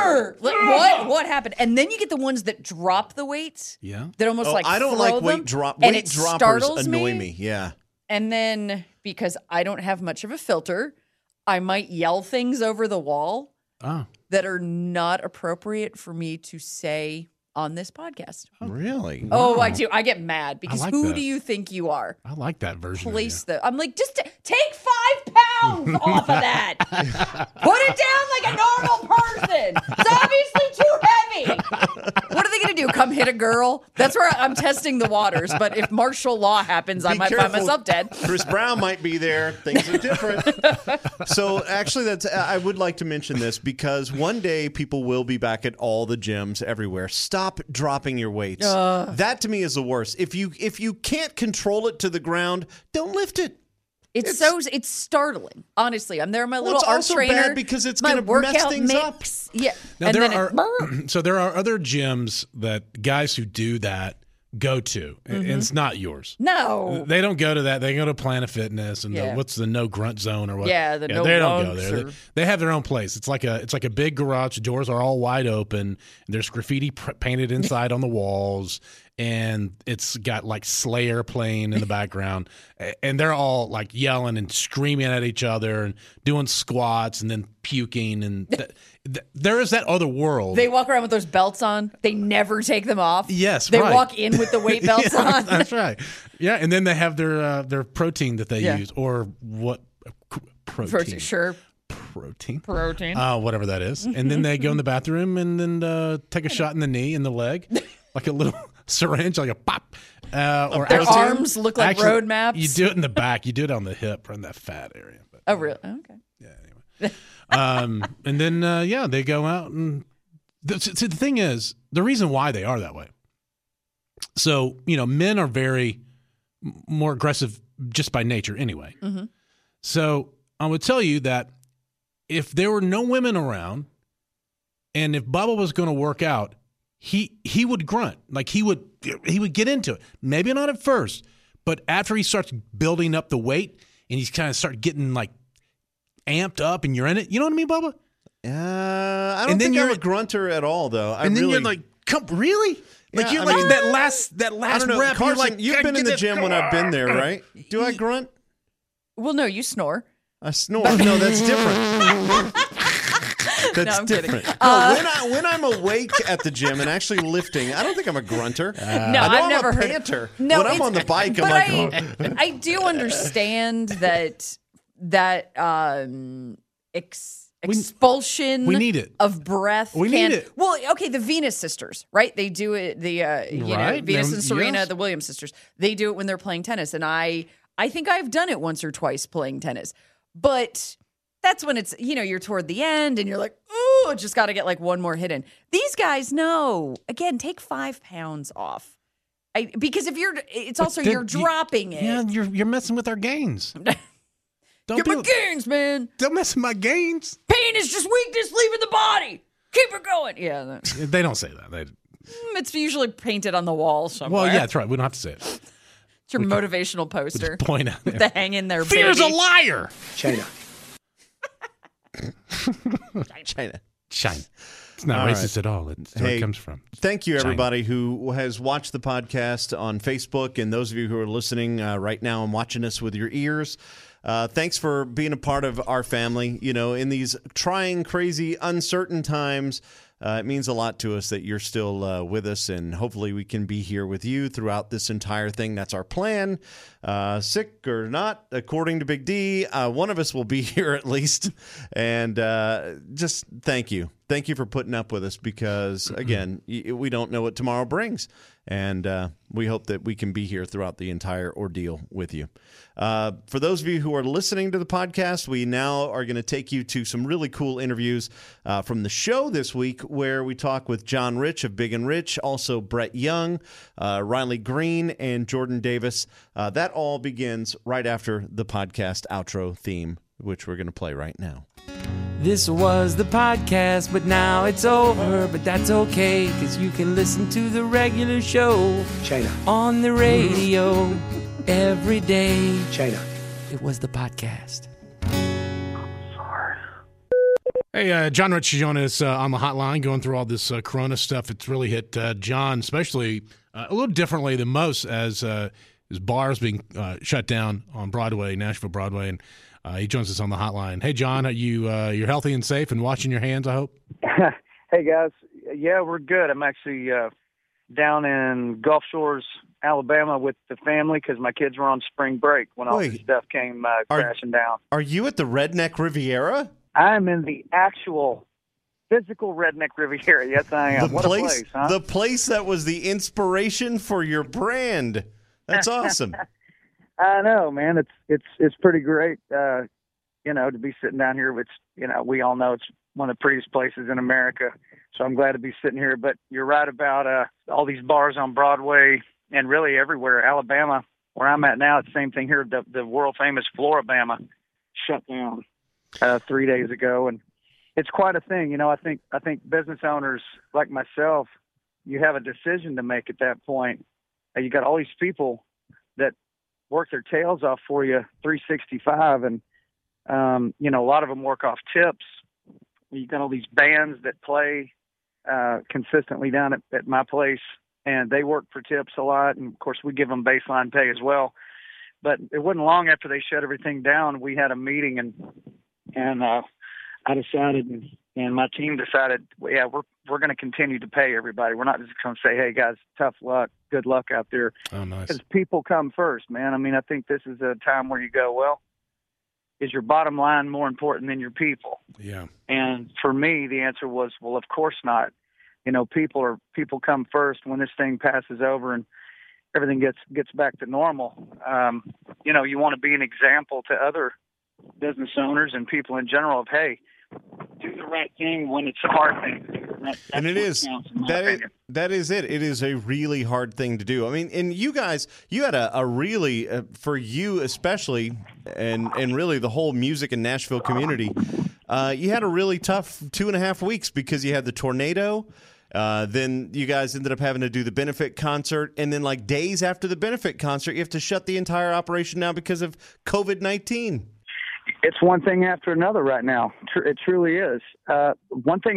what happened, and then you get the ones that drop the weights. Yeah. That almost Oh, like I don't throw like them, weight and droppers it startles annoy me. Yeah. And then because I don't have much of a filter, I might yell things over the wall Oh. that are not appropriate for me to say on this podcast. Really? Oh, I do. I get mad because like who that. do you think you are? I like that version. of Place you. the. I'm like, just take 5 pounds off of that. Put it down like a normal person. It's obviously too heavy. What are they going to do? Come hit a girl? That's where I'm testing the waters. But if martial law happens, I Be might careful. find myself dead. Chris Brown might be there. Things are different. So actually, I would like to mention this because one day people will be back at all the gyms everywhere. Stop dropping your weights. That to me is the worst. If you can't control it to the ground, don't lift it. It's startling. Honestly, I'm there. My Well, little it's art also trainer bad because it's my gonna mess workout things up. mix. Yeah, Now, and there then are so there are other gyms that guys who do that go to, and it's not yours. no. They don't go to that. They go to Planet Fitness and Yeah. what's the no grunt zone or what? Yeah, the no they don't go lunks there. or- They have their own place. It's like a big garage. The doors are all wide open. And there's graffiti painted inside on the walls, and it's got like Slayer playing in the background, and they're all like yelling and screaming at each other and doing squats and then puking, and there is that other world. They walk around with those belts on. They never take them off. Yes, they right. walk in with the weight belts Yeah, on. That's right. Yeah, and then they have their protein that they Yeah. use, or what protein? Protein, sure. Protein. Protein. Whatever that is. And then they go in the bathroom and then take a shot in the knee and the leg, like a little syringe, like a pop. Or Their actually- arms look like road maps. You do it in the back. You do it on the hip or in that fat area. But, Oh, really? Okay. and then they go out and the thing is, the reason why they are that way. So men are very more aggressive just by nature anyway. Mm-hmm. So I would tell you that if there were no women around, and if Bubba was going to work out, he would grunt. Like he would get into it. Maybe not at first, but after he starts building up the weight and he's kind of start getting like amped up, and you're in it. You know what I mean, Bubba? I don't think I'm a grunter at all, though. And then you're like, come, really? Like Yeah, you're I like mean- that last I don't know. rep. Carson, you're like, you've been in the gym when I've been there, right? Do I grunt? Well, no, you snore. I snore. No, that's different. That's I'm kidding. different. No, when I'm awake at the gym and actually lifting, I don't think I'm a grunter. No, I know I've I'm never a heard. panter. No, when I'm it's- on the bike, but I'm like, I do understand that expulsion we need it. of breath. We need it. Well, okay, the Venus sisters, right? They do it. Right. Venus and Serena, Yes. the Williams sisters. They do it when they're playing tennis, and I think I've done it once or twice playing tennis, but. That's when it's, you're toward the end and you're like, ooh, just got to get like one more hit in. These guys, no. Again, take 5 pounds off. Because if it's also you're dropping it. Yeah, you're messing with our gains. You're my gains, man. Don't mess with my gains. Pain is just weakness leaving the body. Keep it going. Yeah. They don't say that. It's usually painted on the wall somewhere. Well, yeah, that's right. We don't have to say it. It's your motivational poster. Point out The hang in there, Fear's baby. a liar. China. China. It's not All racist at all. It's where Hey, it comes from. Thank you, China. everybody who has watched the podcast on Facebook, and those of you who are listening right now and watching us with your ears. Thanks for being a part of our family. In these trying, crazy, uncertain times, it means a lot to us that you're still with us, and hopefully we can be here with you throughout this entire thing. That's our plan. Sick or not, according to Big D, one of us will be here at least. And just thank you. thank you for putting up with us because, again, we don't know what tomorrow brings. And we hope that we can be here throughout the entire ordeal with you. For those of you who are listening to the podcast, we now are going to take you to some really cool interviews from the show this week where we talk with John Rich of Big and Rich, also Brett Young, Riley Green, and Jordan Davis. That all begins right after the podcast outro theme, which we're going to play right now. This was the podcast, but now it's over. But that's okay, because you can listen to the regular show on the radio every day. It was the podcast. Hey, John Rich is joining us on the hotline, going through all this Corona stuff. It's really hit John, especially a little differently than most, as his bars being shut down on Broadway, Nashville Broadway, and he joins us on the hotline. Hey, John, are you're healthy and safe and washing your hands, I hope? Hey, guys. Yeah, we're good. I'm actually down in Gulf Shores, Alabama with the family because my kids were on spring break when all this stuff came crashing down. Are you at the Redneck Riviera? I'm in the actual physical Redneck Riviera. Yes, I am. What a place, huh? The place that was the inspiration for your brand. That's awesome. I know, man. It's pretty great, to be sitting down here. Which, we all know it's one of the prettiest places in America. So I'm glad to be sitting here. But you're right about all these bars on Broadway and really everywhere. Alabama, where I'm at now, it's the same thing here. The world famous Floribama shut down 3 days ago, and it's quite a thing. I think business owners like myself, you have a decision to make at that point. You got all these people that work their tails off for you 365, and a lot of them work off tips. You got all these bands that play consistently down at my place, and they work for tips a lot, and of course we give them baseline pay as well. But it wasn't long after they shut everything down, we had a meeting, and I decided, and my team decided, yeah, we're going to continue to pay everybody. We're not just going to say, hey guys, tough luck, good luck out there. Oh, nice. Because people come first, man. I mean, I think this is a time where you go, well, is your bottom line more important than your people? Yeah. And for me, the answer was, well, of course not. People come first when this thing passes over and everything gets back to normal. You want to be an example to other business owners and people in general of, hey, do the right thing when it's a hard thing to do. And it is. That is it. It is a really hard thing to do. I mean, and you guys, you had a really, for you especially, and really the whole music and Nashville community, you had a really tough 2.5 weeks because you had the tornado. Then you guys ended up having to do the benefit concert. And then like days after the benefit concert, you have to shut the entire operation down because of COVID-19. It's one thing after another right now. It truly is. One thing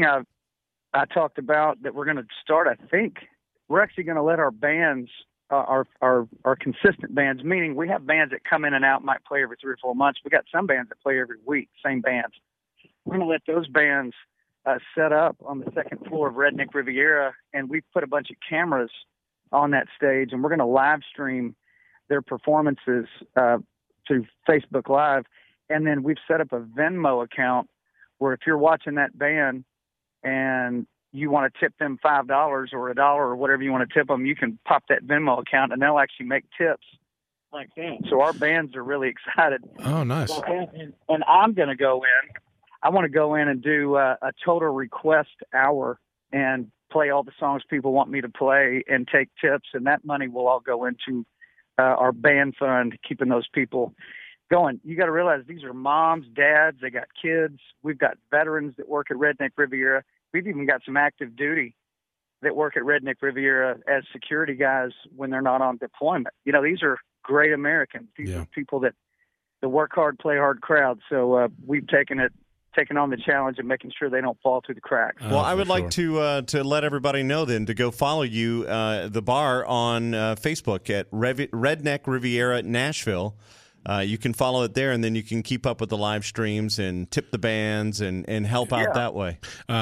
I talked about that we're going to start, I think, we're actually going to let our bands, our consistent bands, meaning we have bands that come in and out, might play every 3 or 4 months. We got some bands that play every week, same bands. We're going to let those bands set up on the second floor of Redneck Riviera, and we've put a bunch of cameras on that stage, and we're going to live stream their performances through Facebook Live. And then we've set up a Venmo account where if you're watching that band and you want to tip them $5 or $1 or whatever you want to tip them, you can pop that Venmo account and they'll actually make tips like that. So our bands are really excited. Oh, nice. And I'm going to go in. I want to go in and do a total request hour and play all the songs people want me to play and take tips. And that money will all go into our band fund, keeping those people going. You got to realize these are moms, dads, they got kids. We've got veterans that work at Redneck Riviera. We've even got some active duty that work at Redneck Riviera as security guys when they're not on deployment. These are great Americans. These are people that work hard, play hard crowd. So we've taken on the challenge of making sure they don't fall through the cracks. Well, I would like to let everybody know then to go follow you, the bar on Facebook at Redneck Riviera Nashville. You can follow it there, and then you can keep up with the live streams and tip the bands and help out that way.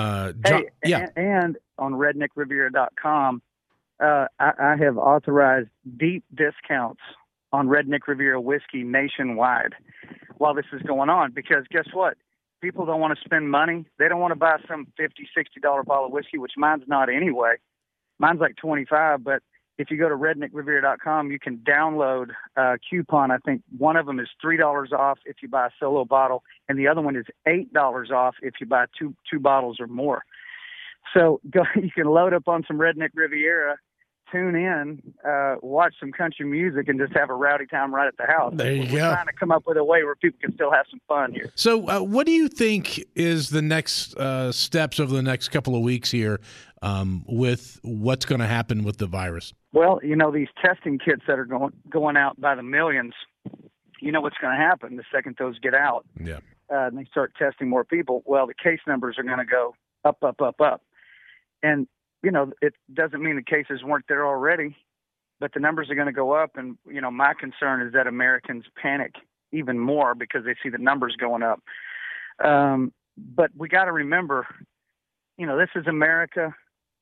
And on redneckriviera.com, I have authorized deep discounts on Redneck Riviera whiskey nationwide while this is going on, because guess what? People don't want to spend money. They don't want to buy some $50, $60 bottle of whiskey, which mine's not anyway. Mine's like $25, but if you go to redneckriviera.com, you can download a coupon. I think one of them is $3 off if you buy a solo bottle, and the other one is $8 off if you buy two bottles or more. So you can load up on some Redneck Riviera, tune in, watch some country music, and just have a rowdy time right at the house. There you We're go. trying to come up with a way where people can still have some fun here. So what do you think is the next steps over the next couple of weeks here with what's going to happen with the virus? Well, these testing kits that are going out by the millions, what's going to happen the second those get out. Yeah. And they start testing more people. Well, the case numbers are going to go up, up, up, up. And, it doesn't mean the cases weren't there already, but the numbers are going to go up. And, my concern is that Americans panic even more because they see the numbers going up. But we got to remember, this is America.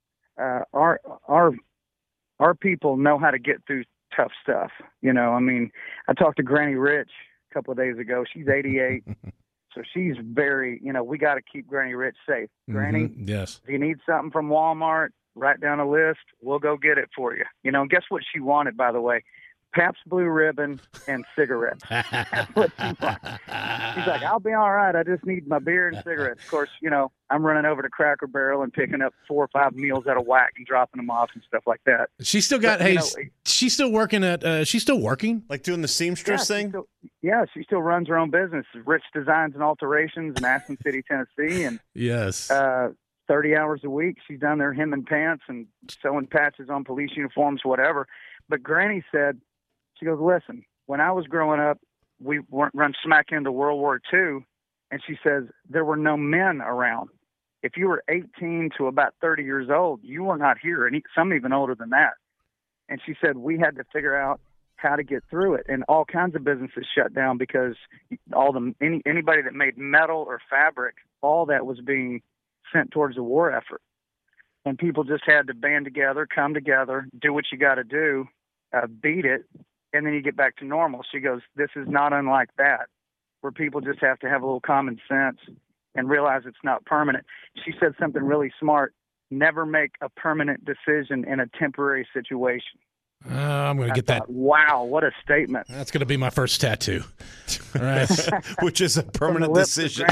Our people know how to get through tough stuff. I talked to Granny Rich a couple of days ago. She's 88. So she's very, we got to keep Granny Rich safe. Granny, yes. If you need something from Walmart, write down a list. We'll go get it for you. And guess what she wanted, by the way? Pabst Blue Ribbon and cigarettes. That's what she wanted. She's like, I'll be all right. I just need my beer and cigarettes. Of course, I'm running over to Cracker Barrel and picking up 4 or 5 meals at a whack and dropping them off and stuff like that. She's still got, she's still working she's still working? Like doing the seamstress thing? She still runs her own business, Rich Designs and Alterations in Aspen City, Tennessee. And yes. 30 hours a week. She's down there hemming pants and sewing patches on police uniforms, whatever. But Granny said, she goes, listen, when I was growing up, we weren't run smack into World War II. And she says, there were no men around. If you were 18 to about 30 years old, you were not here, and some even older than that. And she said, we had to figure out how to get through it. And all kinds of businesses shut down because anybody that made metal or fabric, all that was being sent towards the war effort. And people just had to band together, come together, do what you got to do, beat it, and then you get back to normal. She goes, this is not unlike that, where people just have to have a little common sense and realize it's not permanent. She said something really smart. Never make a permanent decision in a temporary situation. I'm going to get that. Wow, what a statement. That's going to be my first tattoo. All right. Which is a permanent decision.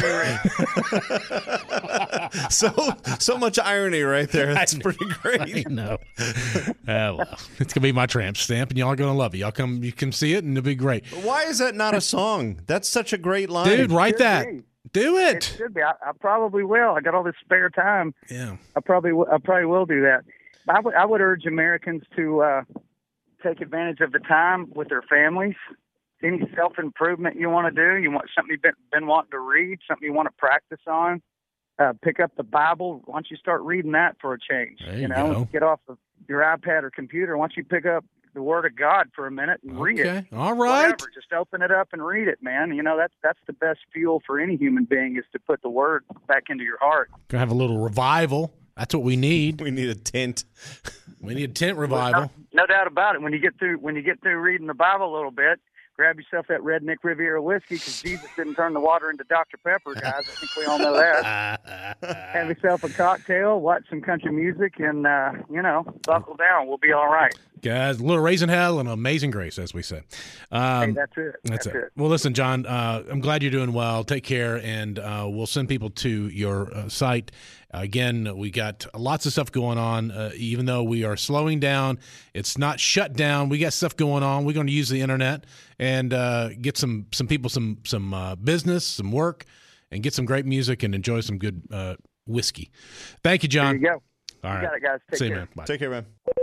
So much irony right there. That's pretty great. I know. Well, it's going to be my tramp stamp, and y'all are going to love it. You come see it, and it'll be great. Why is that not a song? That's such a great line. Dude, write that. Do it. It should be. I probably will. I got all this spare time. Yeah. I probably will do that. I would urge Americans to take advantage of the time with their families. Any self-improvement you want to do, you want something you've been wanting to read, something you want to practice on, pick up the Bible. Why don't you start reading that for a change? There you go. Get off of your iPad or computer. Why don't you pick up the Word of God for a minute and read it? All right. Whatever. Just open it up and read it, man. That's the best fuel for any human being is to put the Word back into your heart. Gonna have a little revival. That's what we need. We need a tent. We need a tent revival. No doubt about it. When you get through reading the Bible a little bit, grab yourself that Redneck Riviera whiskey because Jesus didn't turn the water into Dr. Pepper, guys. I think we all know that. Have yourself a cocktail, watch some country music, and buckle down. We'll be all right. Guys, a little Raising Hell and Amazing Grace, as we say. Hey, that's it. That's it. Well, listen, John, I'm glad you're doing well. Take care, and we'll send people to your site. Again, we got lots of stuff going on. Even though we are slowing down, it's not shut down. We got stuff going on. We're going to use the internet and get some people some business, some work, and get some great music and enjoy some good whiskey. Thank you, John. There you go. All right. You got it, guys. Take See care. you, man. Bye. Take care, man.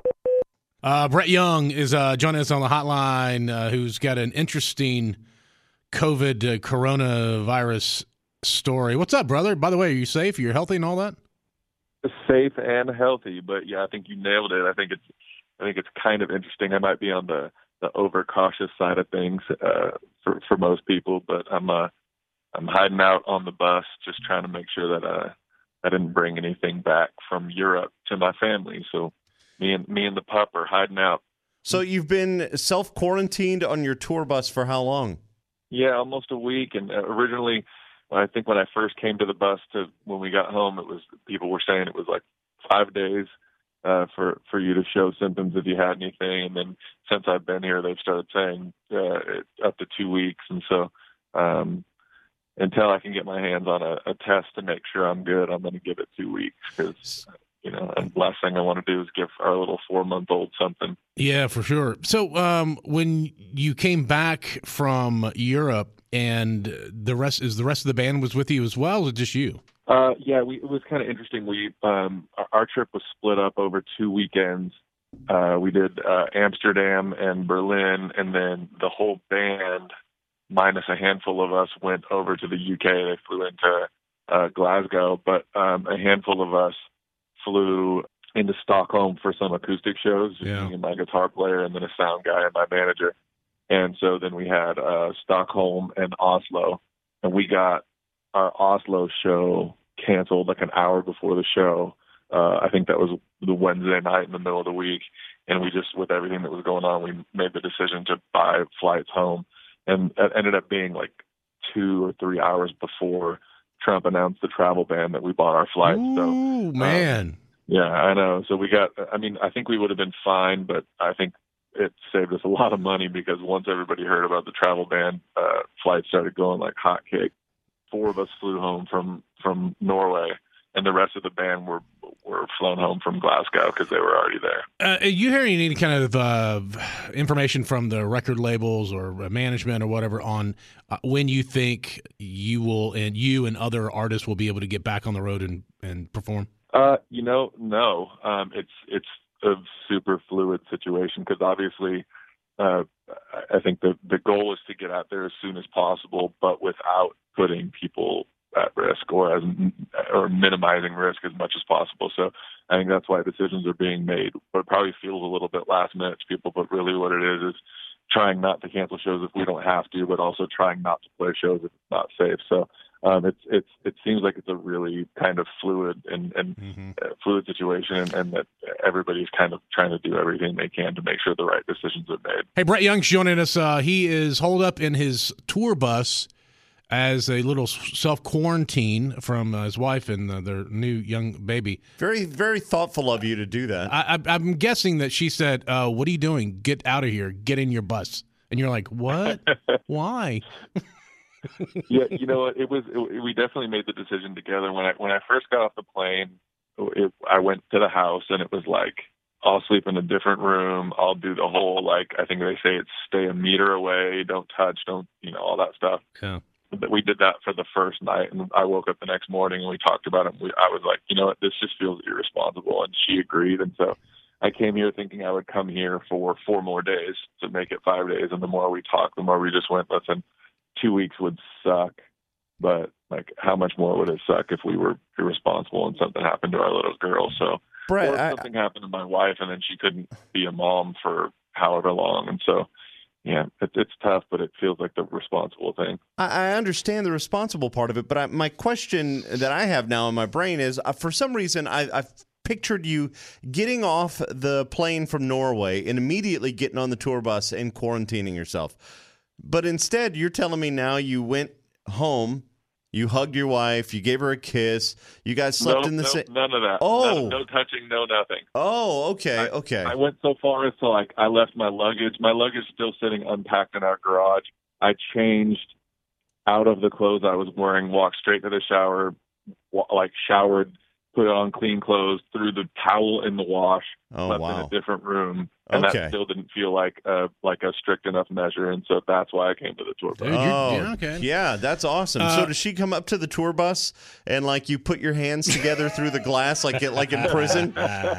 Brett Young is joining us on the hotline, who's got an interesting COVID coronavirus story. What's up, brother? By the way, are you safe? You're healthy and all that? Safe and healthy, but yeah, I think you nailed it. I think it's kind of interesting. I might be on the overcautious side of things for most people, but I'm hiding out on the bus, just trying to make sure that I didn't bring anything back from Europe to my family. So me and the pup are hiding out. So you've been self-quarantined on your tour bus for how long? Yeah, almost a week. And originally I think when I first came to the bus to when we got home, people were saying it was like 5 days for you to show symptoms if you had anything. And then since I've been here, they've started saying up to 2 weeks. And so until I can get my hands on a test to make sure I'm good, I'm going to give it 2 weeks because, and the last thing I want to do is give our little 4-month-old something. Yeah, for sure. So when you came back from Europe and the rest of the band was with you as well, or just you? Yeah, it was kind of interesting. Our trip was split up over 2 weekends. We did Amsterdam and Berlin, and then the whole band, minus a handful of us, went over to the UK. They flew into Glasgow, but a handful of us flew into Stockholm for some acoustic shows, me and my guitar player, and then a sound guy and my manager. And so then we had Stockholm and Oslo, and we got our Oslo show canceled like an hour before the show. I think that was the Wednesday night in the middle of the week. And we just, with everything that was going on, we made the decision to buy flights home. And it ended up being like 2 or 3 hours before Trump announced the travel ban that we bought our flights. Ooh, man. Yeah, I know. So I think we would have been fine, but I think it saved us a lot of money because once everybody heard about the travel ban, flights started going like hotcakes. 4 of us flew home from Norway, and the rest of the band were flown home from Glasgow because they were already there. Are you hearing any kind of information from the record labels or management or whatever on when you think you and other artists will be able to get back on the road and perform? No. It's a super fluid situation because obviously I think the goal is to get out there as soon as possible, but without putting people at risk or minimizing risk as much as possible. So I think that's why decisions are being made. But it probably feels a little bit last minute to people, but really what it is trying not to cancel shows if we don't have to, but also trying not to play shows if it's not safe. So it seems like it's a really kind of fluid and fluid situation, and that everybody's kind of trying to do everything they can to make sure the right decisions are made. Hey, Brett Young's joining us. He is holed up in his tour bus as a little self-quarantine from his wife and their new young baby. Very, very thoughtful of you to do that. I'm guessing that she said, what are you doing? Get out of here. Get in your bus. And you're like, what? Why? Yeah, you know what? We definitely made the decision together. When I first got off the plane, I went to the house and it was like, I'll sleep in a different room. I'll do the whole, I think they say it's stay a meter away, don't touch, don't, all that stuff. Yeah. But we did that for the first night, and I woke up the next morning and we talked about it. I was like, you know what, this just feels irresponsible, and she agreed. And so I came here thinking I would come here for 4 more days to make it 5 days. And the more we talked, the more we just went, listen, 2 weeks would suck, but how much more would it suck if we were irresponsible and something happened to our little girl? So Brett, or something happened to my wife and then she couldn't be a mom for however long. And so, yeah, it's tough, but it feels like the responsible thing. I understand the responsible part of it, but my question that I have now in my brain is, for some reason, I've pictured you getting off the plane from Norway and immediately getting on the tour bus and quarantining yourself. But instead, you're telling me now you went home, you hugged your wife, you gave her a kiss, you guys slept in the same... none of that. Oh. No touching, no nothing. Oh, okay, okay. I went so far as to, I left my luggage. My luggage is still sitting unpacked in our garage. I changed out of the clothes I was wearing, walked straight to the shower, showered, put on clean clothes, threw the towel in the wash, slept in a different room, and that still didn't feel like a strict enough measure, and so that's why I came to the tour bus. Yeah, that's awesome. So does she come up to the tour bus and you put your hands together through the glass like in prison?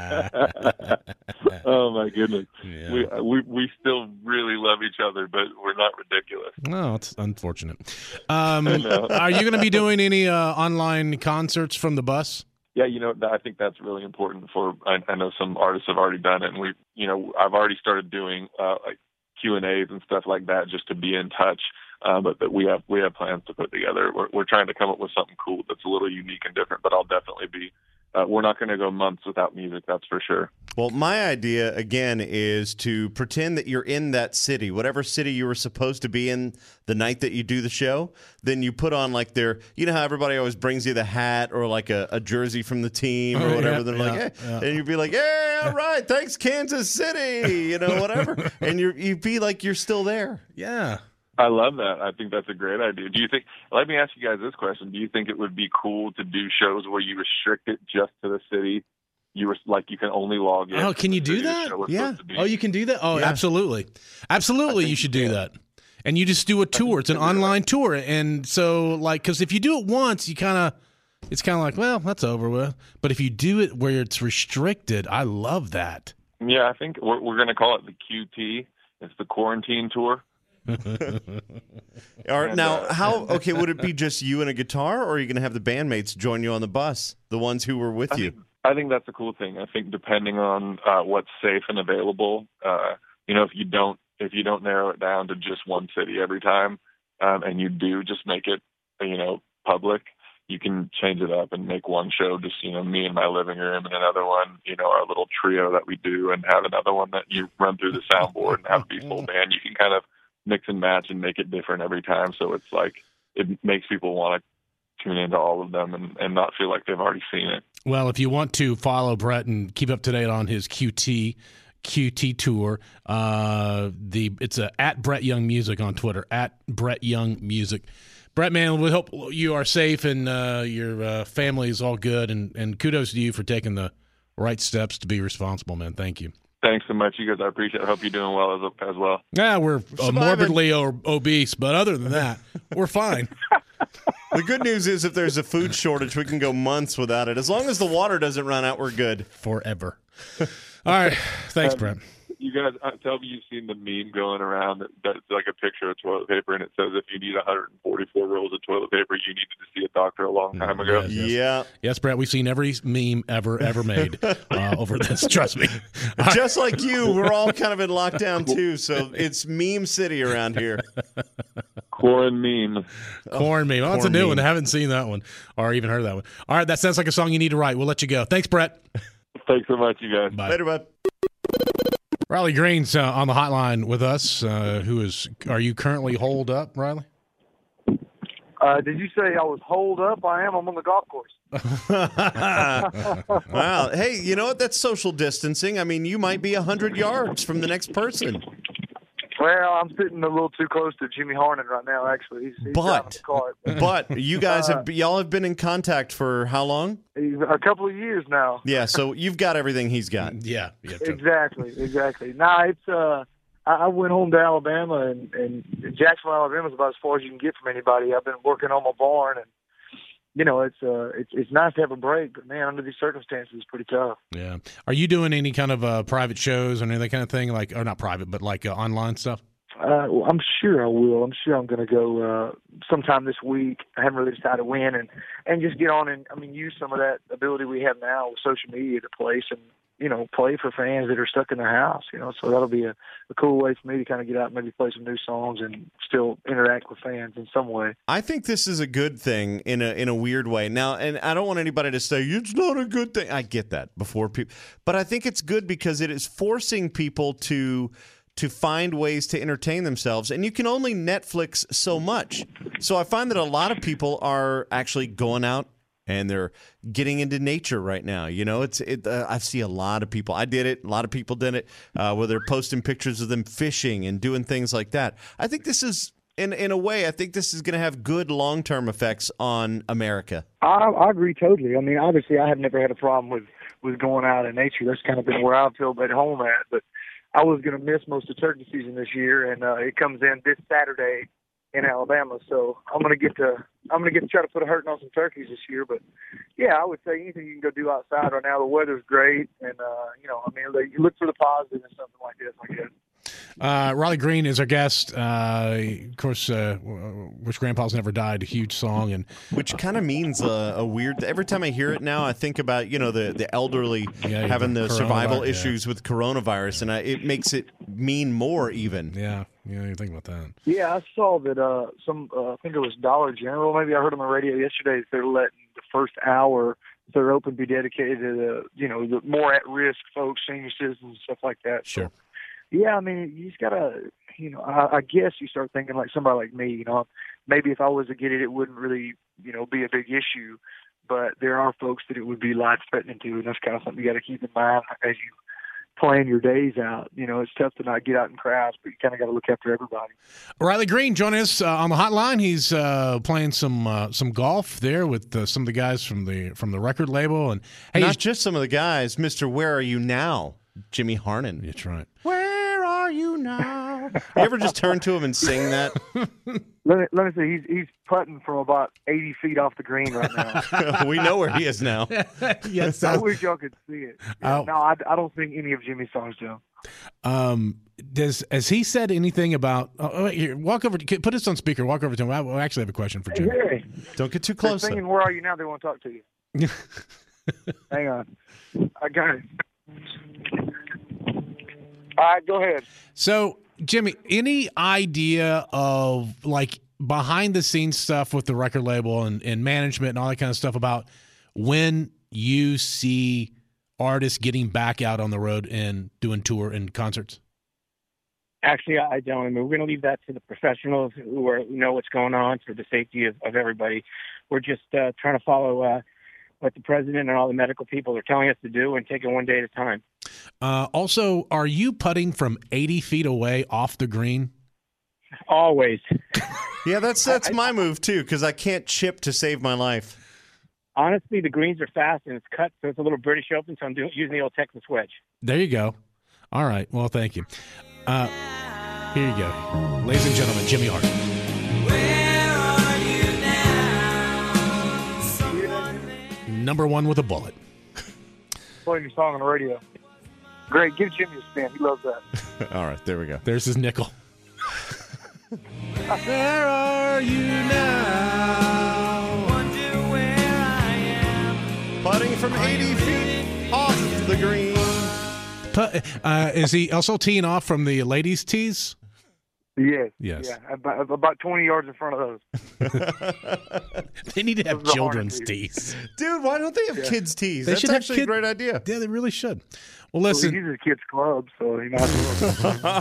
Oh my goodness, yeah. we still really love each other, but we're not ridiculous. No, it's unfortunate. Are you going to be doing any online concerts from the bus? Yeah, I think that's really important I know some artists have already done it, and I've already started doing Q&As and stuff like that just to be in touch. But we have plans to put together. We're trying to come up with something cool that's a little unique and different, but I'll definitely be we're not going to go months without music, that's for sure. Well, my idea, again, is to pretend that you're in that city, whatever city you were supposed to be in the night that you do the show. Then you put on like you know how everybody always brings you the hat or like a jersey from the team or whatever. They're like, hey. And you'd be like, hey, all right, thanks, Kansas City, you know, whatever. And you'd be like, you're still there. Yeah. I love that. I think that's a great idea. Do you think, let me ask you guys this question. Do you think it would be cool to do shows where you restrict it just to the city? You were like, you can only log in. Oh, can you do that? Yeah. Oh, you can do that? Oh, yeah. Absolutely. Absolutely, you should do that. And you just do a tour. It's an online tour. And so, like, because if you do it once, it's kind of like, well, that's over with. But if you do it where it's restricted, I love that. Yeah, I think we're going to call it the QT. It's the quarantine tour. All right, now, would it be just you and a guitar, or are you going to have the bandmates join you on the bus, the ones who were with you? I think that's a cool thing. I think depending on what's safe and available, if you don't narrow it down to just one city every time, and you do just make it, public, you can change it up and make one show just, me in my living room, and another one, our little trio that we do, and have another one that you run through the soundboard and have it be full band. You can kind of mix and match and make it different every time. So it's like, it makes people want to tune into all of them and not feel like they've already seen it. Well, if you want to follow Brett and keep up to date on his QT tour, it's at Brett Young Music on Twitter, at Brett Young Music. Brett, man, we hope you are safe and your family is all good, and kudos to you for taking the right steps to be responsible, man. Thank you. Thanks so much, you guys. I appreciate it. I hope you're doing well as well. Yeah, we're morbidly obese, but other than that, we're fine. The good news is if there's a food shortage, we can go months without it. As long as the water doesn't run out, we're good. Forever. All right. Thanks, Brett. You guys, tell me you've seen the meme going around that's like a picture of toilet paper, and it says if you need 144 rolls of toilet paper, you needed to see a doctor a long time ago. Yes. Yeah. Yes, Brett, we've seen every meme ever made over this. Trust me. Just like you, we're all kind of in lockdown too, so it's meme city around here. Corn meme. Corn meme. Oh, that's a new one. I haven't seen that one or even heard that one. All right, that sounds like a song you need to write. We'll let you go. Thanks, Brett. Thanks so much, you guys. Bye. Later, bud. Riley Green's on the hotline with us. Are you currently holed up, Riley? Did you say I was holed up? I am. I'm on the golf course. Wow. Hey, you know what? That's social distancing. I mean, you might be 100 yards from the next person. Well, I'm sitting a little too close to Jimmy Harnan right now, actually. He's driving the car. But you guys y'all have been in contact for how long? A couple of years now. Yeah, so you've got everything he's got. Yeah. Exactly. Nah, it's I went home to Alabama, and Jacksonville, Alabama is about as far as you can get from anybody. I've been working on my barn, and it's nice to have a break, but man, under these circumstances, it's pretty tough. Yeah. Are you doing any kind of private shows or any of that kind of thing, or not private, but like online stuff? Well, I'm sure I will. I'm sure I'm going to go sometime this week. I haven't really decided when, and just get on and use some of that ability we have now with social media to place and play for fans that are stuck in their house. So that'll be a cool way for me to kind of get out and maybe play some new songs and still interact with fans in some way. I think this is a good thing in a weird way. Now, and I don't want anybody to say it's not a good thing. I get that before people, but I think it's good because it is forcing people to find ways to entertain themselves, and you can only Netflix so much. So I find that a lot of people are actually going out and they're getting into nature right now. I see a lot of people. I did it. A lot of people did it, where they're posting pictures of them fishing and doing things like that. I think this is, in a way, I think this is going to have good long-term effects on America. I agree totally. I mean, obviously, I have never had a problem with going out in nature. That's kind of been where I feel at home at. But I was going to miss most of turkey season this year, and it comes in this Saturday in Alabama. So I'm going to get to try to put a hurting on some turkeys this year. But yeah, I would say anything you can go do outside right now. The weather's great, and you look for the positive in something like this, I guess. Riley Green is our guest. Of course, Wish Grandpa's Never Died, a huge song, and which kind of means a weird. Every time I hear it now, I think about the elderly having the survival issues with coronavirus, and it makes it mean more even. Yeah, you think about that. Yeah, I saw that I think it was Dollar General. Maybe I heard on the radio yesterday that they're letting the first hour they're open to be dedicated to the more at-risk folks, senior citizens, stuff like that. Sure. So, yeah, I mean, you just gotta, I guess you start thinking like somebody like me. Maybe if I was to get it, it wouldn't really, be a big issue. But there are folks that it would be life-threatening to, and that's kind of something you got to keep in mind as you plan your days out. It's tough to not get out in crowds, but you kind of got to look after everybody. Riley Green joining us on the hotline. He's playing some golf there with some of the guys from the record label, and hey, not just some of the guys. Mr. Where Are You Now? Jimmy Harnon. That's right. Where are you now? You ever just turn to him and sing that? Let me see. He's putting from about 80 feet off the green right now. We know where he is now. Yes, I wish y'all could see it. No, I don't sing any of Jimmy's songs, Joe. Has he said anything about? Here, walk over. Put us on speaker. Walk over to him. I actually have a question for Jimmy. Hey, don't get too they're close. singing "Where Are You Now?" They want to talk to you. Hang on, I got it. All right, go ahead. So, Jimmy, any idea of like behind the scenes stuff with the record label and management and all that kind of stuff about when you see artists getting back out on the road and doing tour and concerts? Actually, I don't. I mean, we're going to leave that to the professionals who know what's going on for the safety of everybody. We're just trying to follow what the president and all the medical people are telling us to do and take it one day at a time. Also, are you putting from 80 feet away off the green? Always. Yeah, that's my move too, because I can't chip to save my life. Honestly, the greens are fast and it's cut, so it's a little British Open, so I'm using the old Texas wedge. There you go. All right. Well, thank you. Here you go. Ladies and gentlemen, Jimmy Harton. Where are you now? Number one with a bullet. Playing your song on the radio. Great. Give Jimmy a spin. He loves that. All right, there we go. There's his nickel. Where are you now? Wonder where I am. Putting from 80 feet off the green. Is he also teeing off from the ladies' tees? Yes. Yes. Yeah, about 20 yards in front of those. They need to have children's tees. Dude, why don't they have kids' tees? They That's should have actually a great idea. Yeah, they really should. Well, Well, listen. he's a kid's club, so he might as well.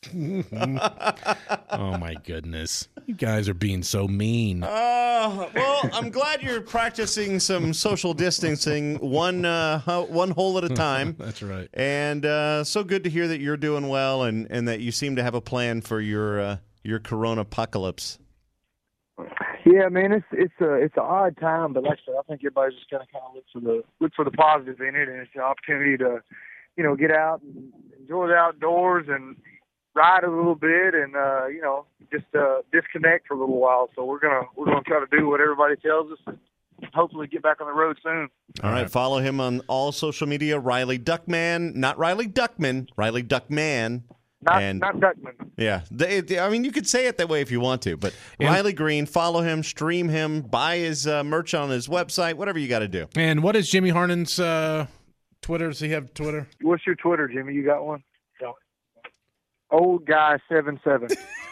Oh, my goodness. You guys are being so mean. Well, I'm glad you're practicing some social distancing one hole at a time. That's right. And so good to hear that you're doing well and that you seem to have a plan for your corona apocalypse. Yeah, man, it's an odd time, but like I said, I think everybody's just gotta kind of look for the positive in it, and it's an opportunity to, get out and enjoy the outdoors and ride a little bit and just disconnect for a little while. So we're gonna try to do what everybody tells us and hopefully get back on the road soon. All right, follow him on all social media, Riley Duckman, not Riley Duckman, Riley Duckman. Not Duckman. Yeah, I mean, you could say it that way if you want to, but Riley Green, follow him, stream him, buy his merch on his website, whatever you got to do. And what is Jimmy Harnon's Twitter? Does he have Twitter? What's your Twitter, Jimmy? You got one? No. Old guy 77.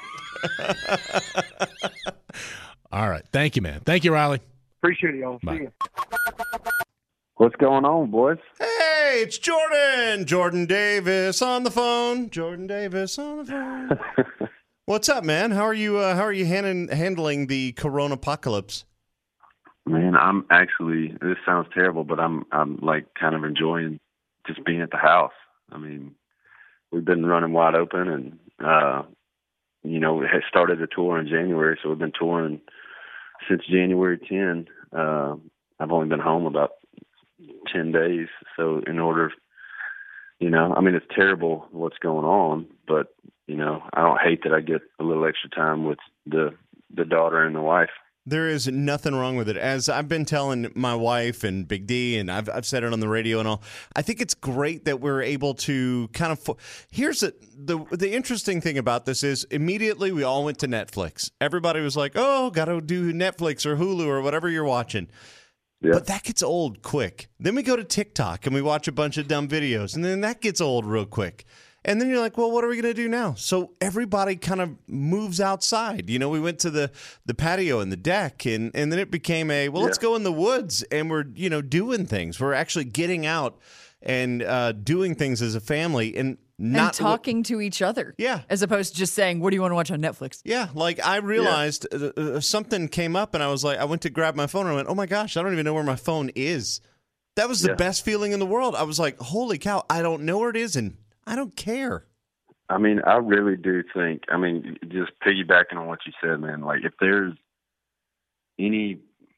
All right. Thank you, man. Thank you, Riley. Appreciate it, y'all. Bye. See you. What's going on, boys? Hey, it's Jordan. Jordan Davis on the phone. Jordan Davis on the phone. What's up, man? How are you handling the corona apocalypse? Man, I'm actually, this sounds terrible, but I'm like kind of enjoying just being at the house. I mean, we've been running wide open and, we had started a tour in January, so we've been touring since January 10. I've only been home about 10 days. So in order, it's terrible what's going on, but, I don't hate that I get a little extra time with the daughter and the wife. There is nothing wrong with it. As I've been telling my wife and Big D, and I've said it on the radio and all, I think it's great that we're able to kind of here's the interesting thing about this is immediately we all went to Netflix. Everybody was like, oh, got to do Netflix or Hulu or whatever you're watching. Yeah. But that gets old quick. Then we go to TikTok and we watch a bunch of dumb videos, and then that gets old real quick. And then you're like, well, what are we going to do now? So everybody kind of moves outside. We went to the patio and the deck, and then it became let's go in the woods, and we're, doing things. We're actually getting out and doing things as a family and not talking to each other. Yeah. As opposed to just saying, what do you want to watch on Netflix? Yeah. Like I realized something came up, and I was like, I went to grab my phone and I went, oh my gosh, I don't even know where my phone is. That was the best feeling in the world. I was like, holy cow, I don't know where it is, and I don't care. I mean, I really do think, just piggybacking on what you said, man, like if there's any,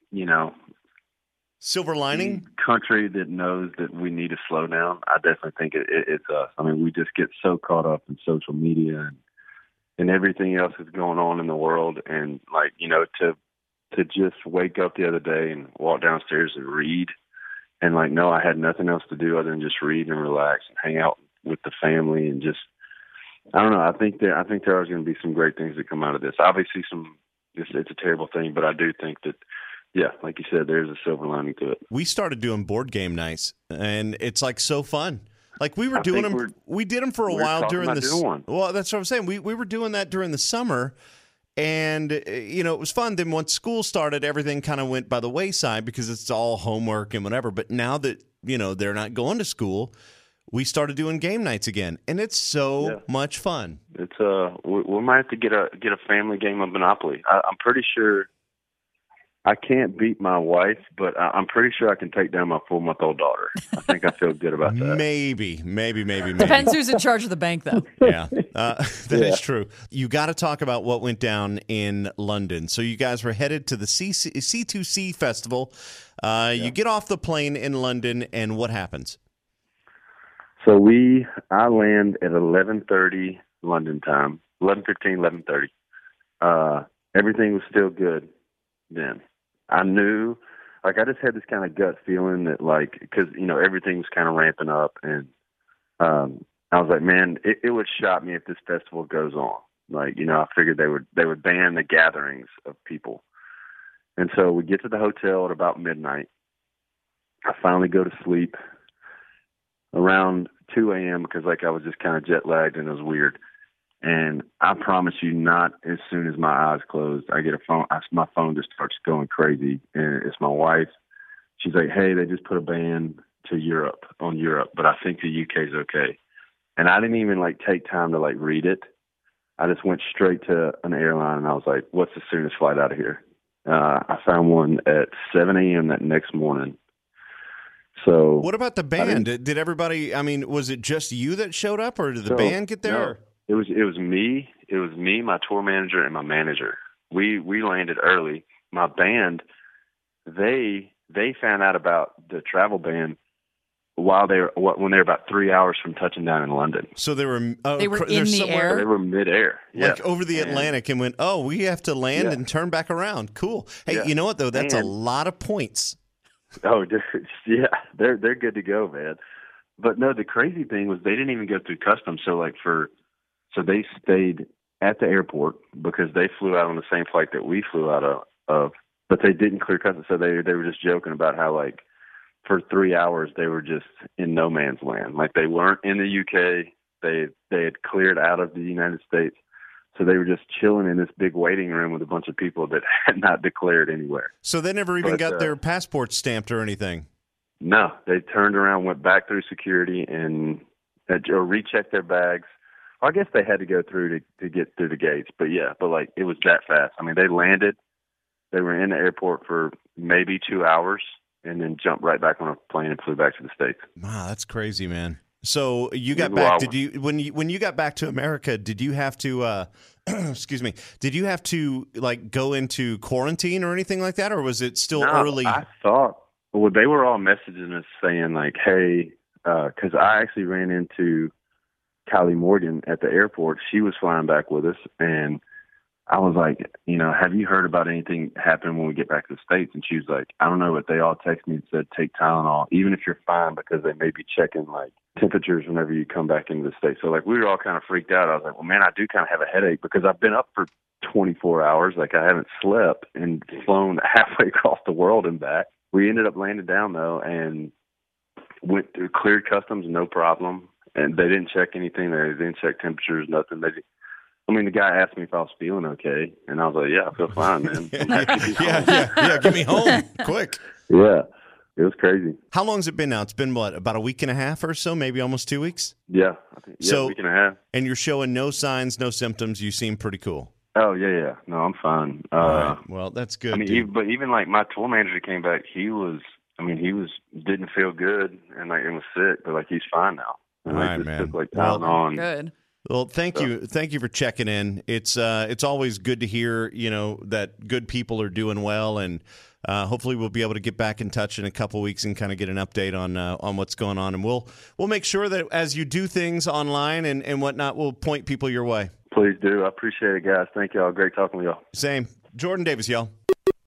silver lining country that knows that we need to slow down, I definitely think it's us. I mean, we just get so caught up in social media and everything else that's going on in the world. And like, to just wake up the other day and walk downstairs and read and like, no, I had nothing else to do other than just read and relax and hang out with the family and just, I don't know. I think there are going to be some great things that come out of this. Obviously it's a terrible thing, but I do think that, like you said, there's a silver lining to it. We started doing board game nights, and it's like so fun. Like we were doing them. We did them for a while during the. Well, that's what I'm saying. We were doing that during the summer, and it was fun. Then once school started, everything kind of went by the wayside because it's all homework and whatever. But now that they're not going to school, we started doing game nights again, and it's so much fun. It's we might have to get a family game of Monopoly. I'm pretty sure. I can't beat my wife, but I'm pretty sure I can take down my 4-month-old daughter. I think I feel good about that. Maybe. Depends who's in charge of the bank, though. Yeah, that is true. You got to talk about what went down in London. So you guys were headed to the C2C festival. You get off the plane in London, and what happens? So I land at 11:30 London time, 11:15, 11:30. Everything was still good then. I knew, like, I just had this kind of gut feeling that, like, because, everything was kind of ramping up, and I was like, man, it would shock me if this festival goes on. Like, I figured they would ban the gatherings of people. And so we get to the hotel at about midnight. I finally go to sleep around 2 a.m. because, like, I was just kind of jet lagged and it was weird. And I promise you, not as soon as my eyes closed, I get a phone. My phone just starts going crazy, and it's my wife. She's like, "Hey, they just put a ban to Europe, but I think the UK is okay." And I didn't even take time to read it. I just went straight to an airline, and I was like, "What's the soonest flight out of here?" I found one at 7 a.m. that next morning. So, what about the band? Did everybody? Was it just you that showed up, or did the band get there? No. It was me. It was me, my tour manager, and my manager. We landed early. My band, they found out about the travel ban when they were about 3 hours from touching down in London. So they were in the air. They were midair, over the Atlantic, and went, oh, we have to land and turn back around. Cool. Hey, you know what though? That's a lot of points. Oh, yeah, they're good to go, man. But no, the crazy thing was they didn't even go through customs. So they stayed at the airport because they flew out on the same flight that we flew out of, but they didn't clear customs. So they were just joking about how for 3 hours they were just in no man's land. Like they weren't in the UK. They had cleared out of the United States. So they were just chilling in this big waiting room with a bunch of people that had not declared anywhere. So they never even got their passports stamped or anything? No. They turned around, went back through security, and rechecked their bags. I guess they had to go through to get through the gates, but it was that fast. They landed, they were in the airport for maybe 2 hours, and then jumped right back on a plane and flew back to the States. Wow, that's crazy, man. So you got back? When you got back to America? Did you have to? Excuse me. Did you have to go into quarantine or anything like that, or was it still early? I thought. Well, they were all messaging us saying hey, because I actually ran into Kylie Morgan at the airport. She was flying back with us, and I was like, have you heard about anything happening when we get back to the States? And she was like, I don't know, but they all texted me and said, take Tylenol, even if you're fine, because they may be checking temperatures whenever you come back into the States. So we were all kind of freaked out. I was like, well, man, I do kind of have a headache because I've been up for 24 hours. I haven't slept and flown halfway across the world and back. We ended up landing down though and went through cleared customs, no problem. and they didn't check anything. They didn't check temperatures, nothing. The guy asked me if I was feeling okay, and I was like, "Yeah, I feel fine, man." Yeah, get me home quick. Yeah, it was crazy. How long has it been now? It's been what, about a week and a half or so, maybe almost 2 weeks? Yeah, I think a week and a half. And you're showing no signs, no symptoms. You seem pretty cool. Oh yeah. No, I'm fine. All right. Well, that's good. But even like my tour manager came back, he didn't feel good and was sick, but like he's fine now. And all right, man. Took, Tylenol. Good. Well, thank you for checking in. It's always good to hear, that good people are doing well, and hopefully we'll be able to get back in touch in a couple weeks and kind of get an update on what's going on, and we'll make sure that as you do things online and whatnot, we'll point people your way. Please do. I appreciate it, guys. Thank y'all. Great talking with y'all. Same. Jordan Davis, y'all.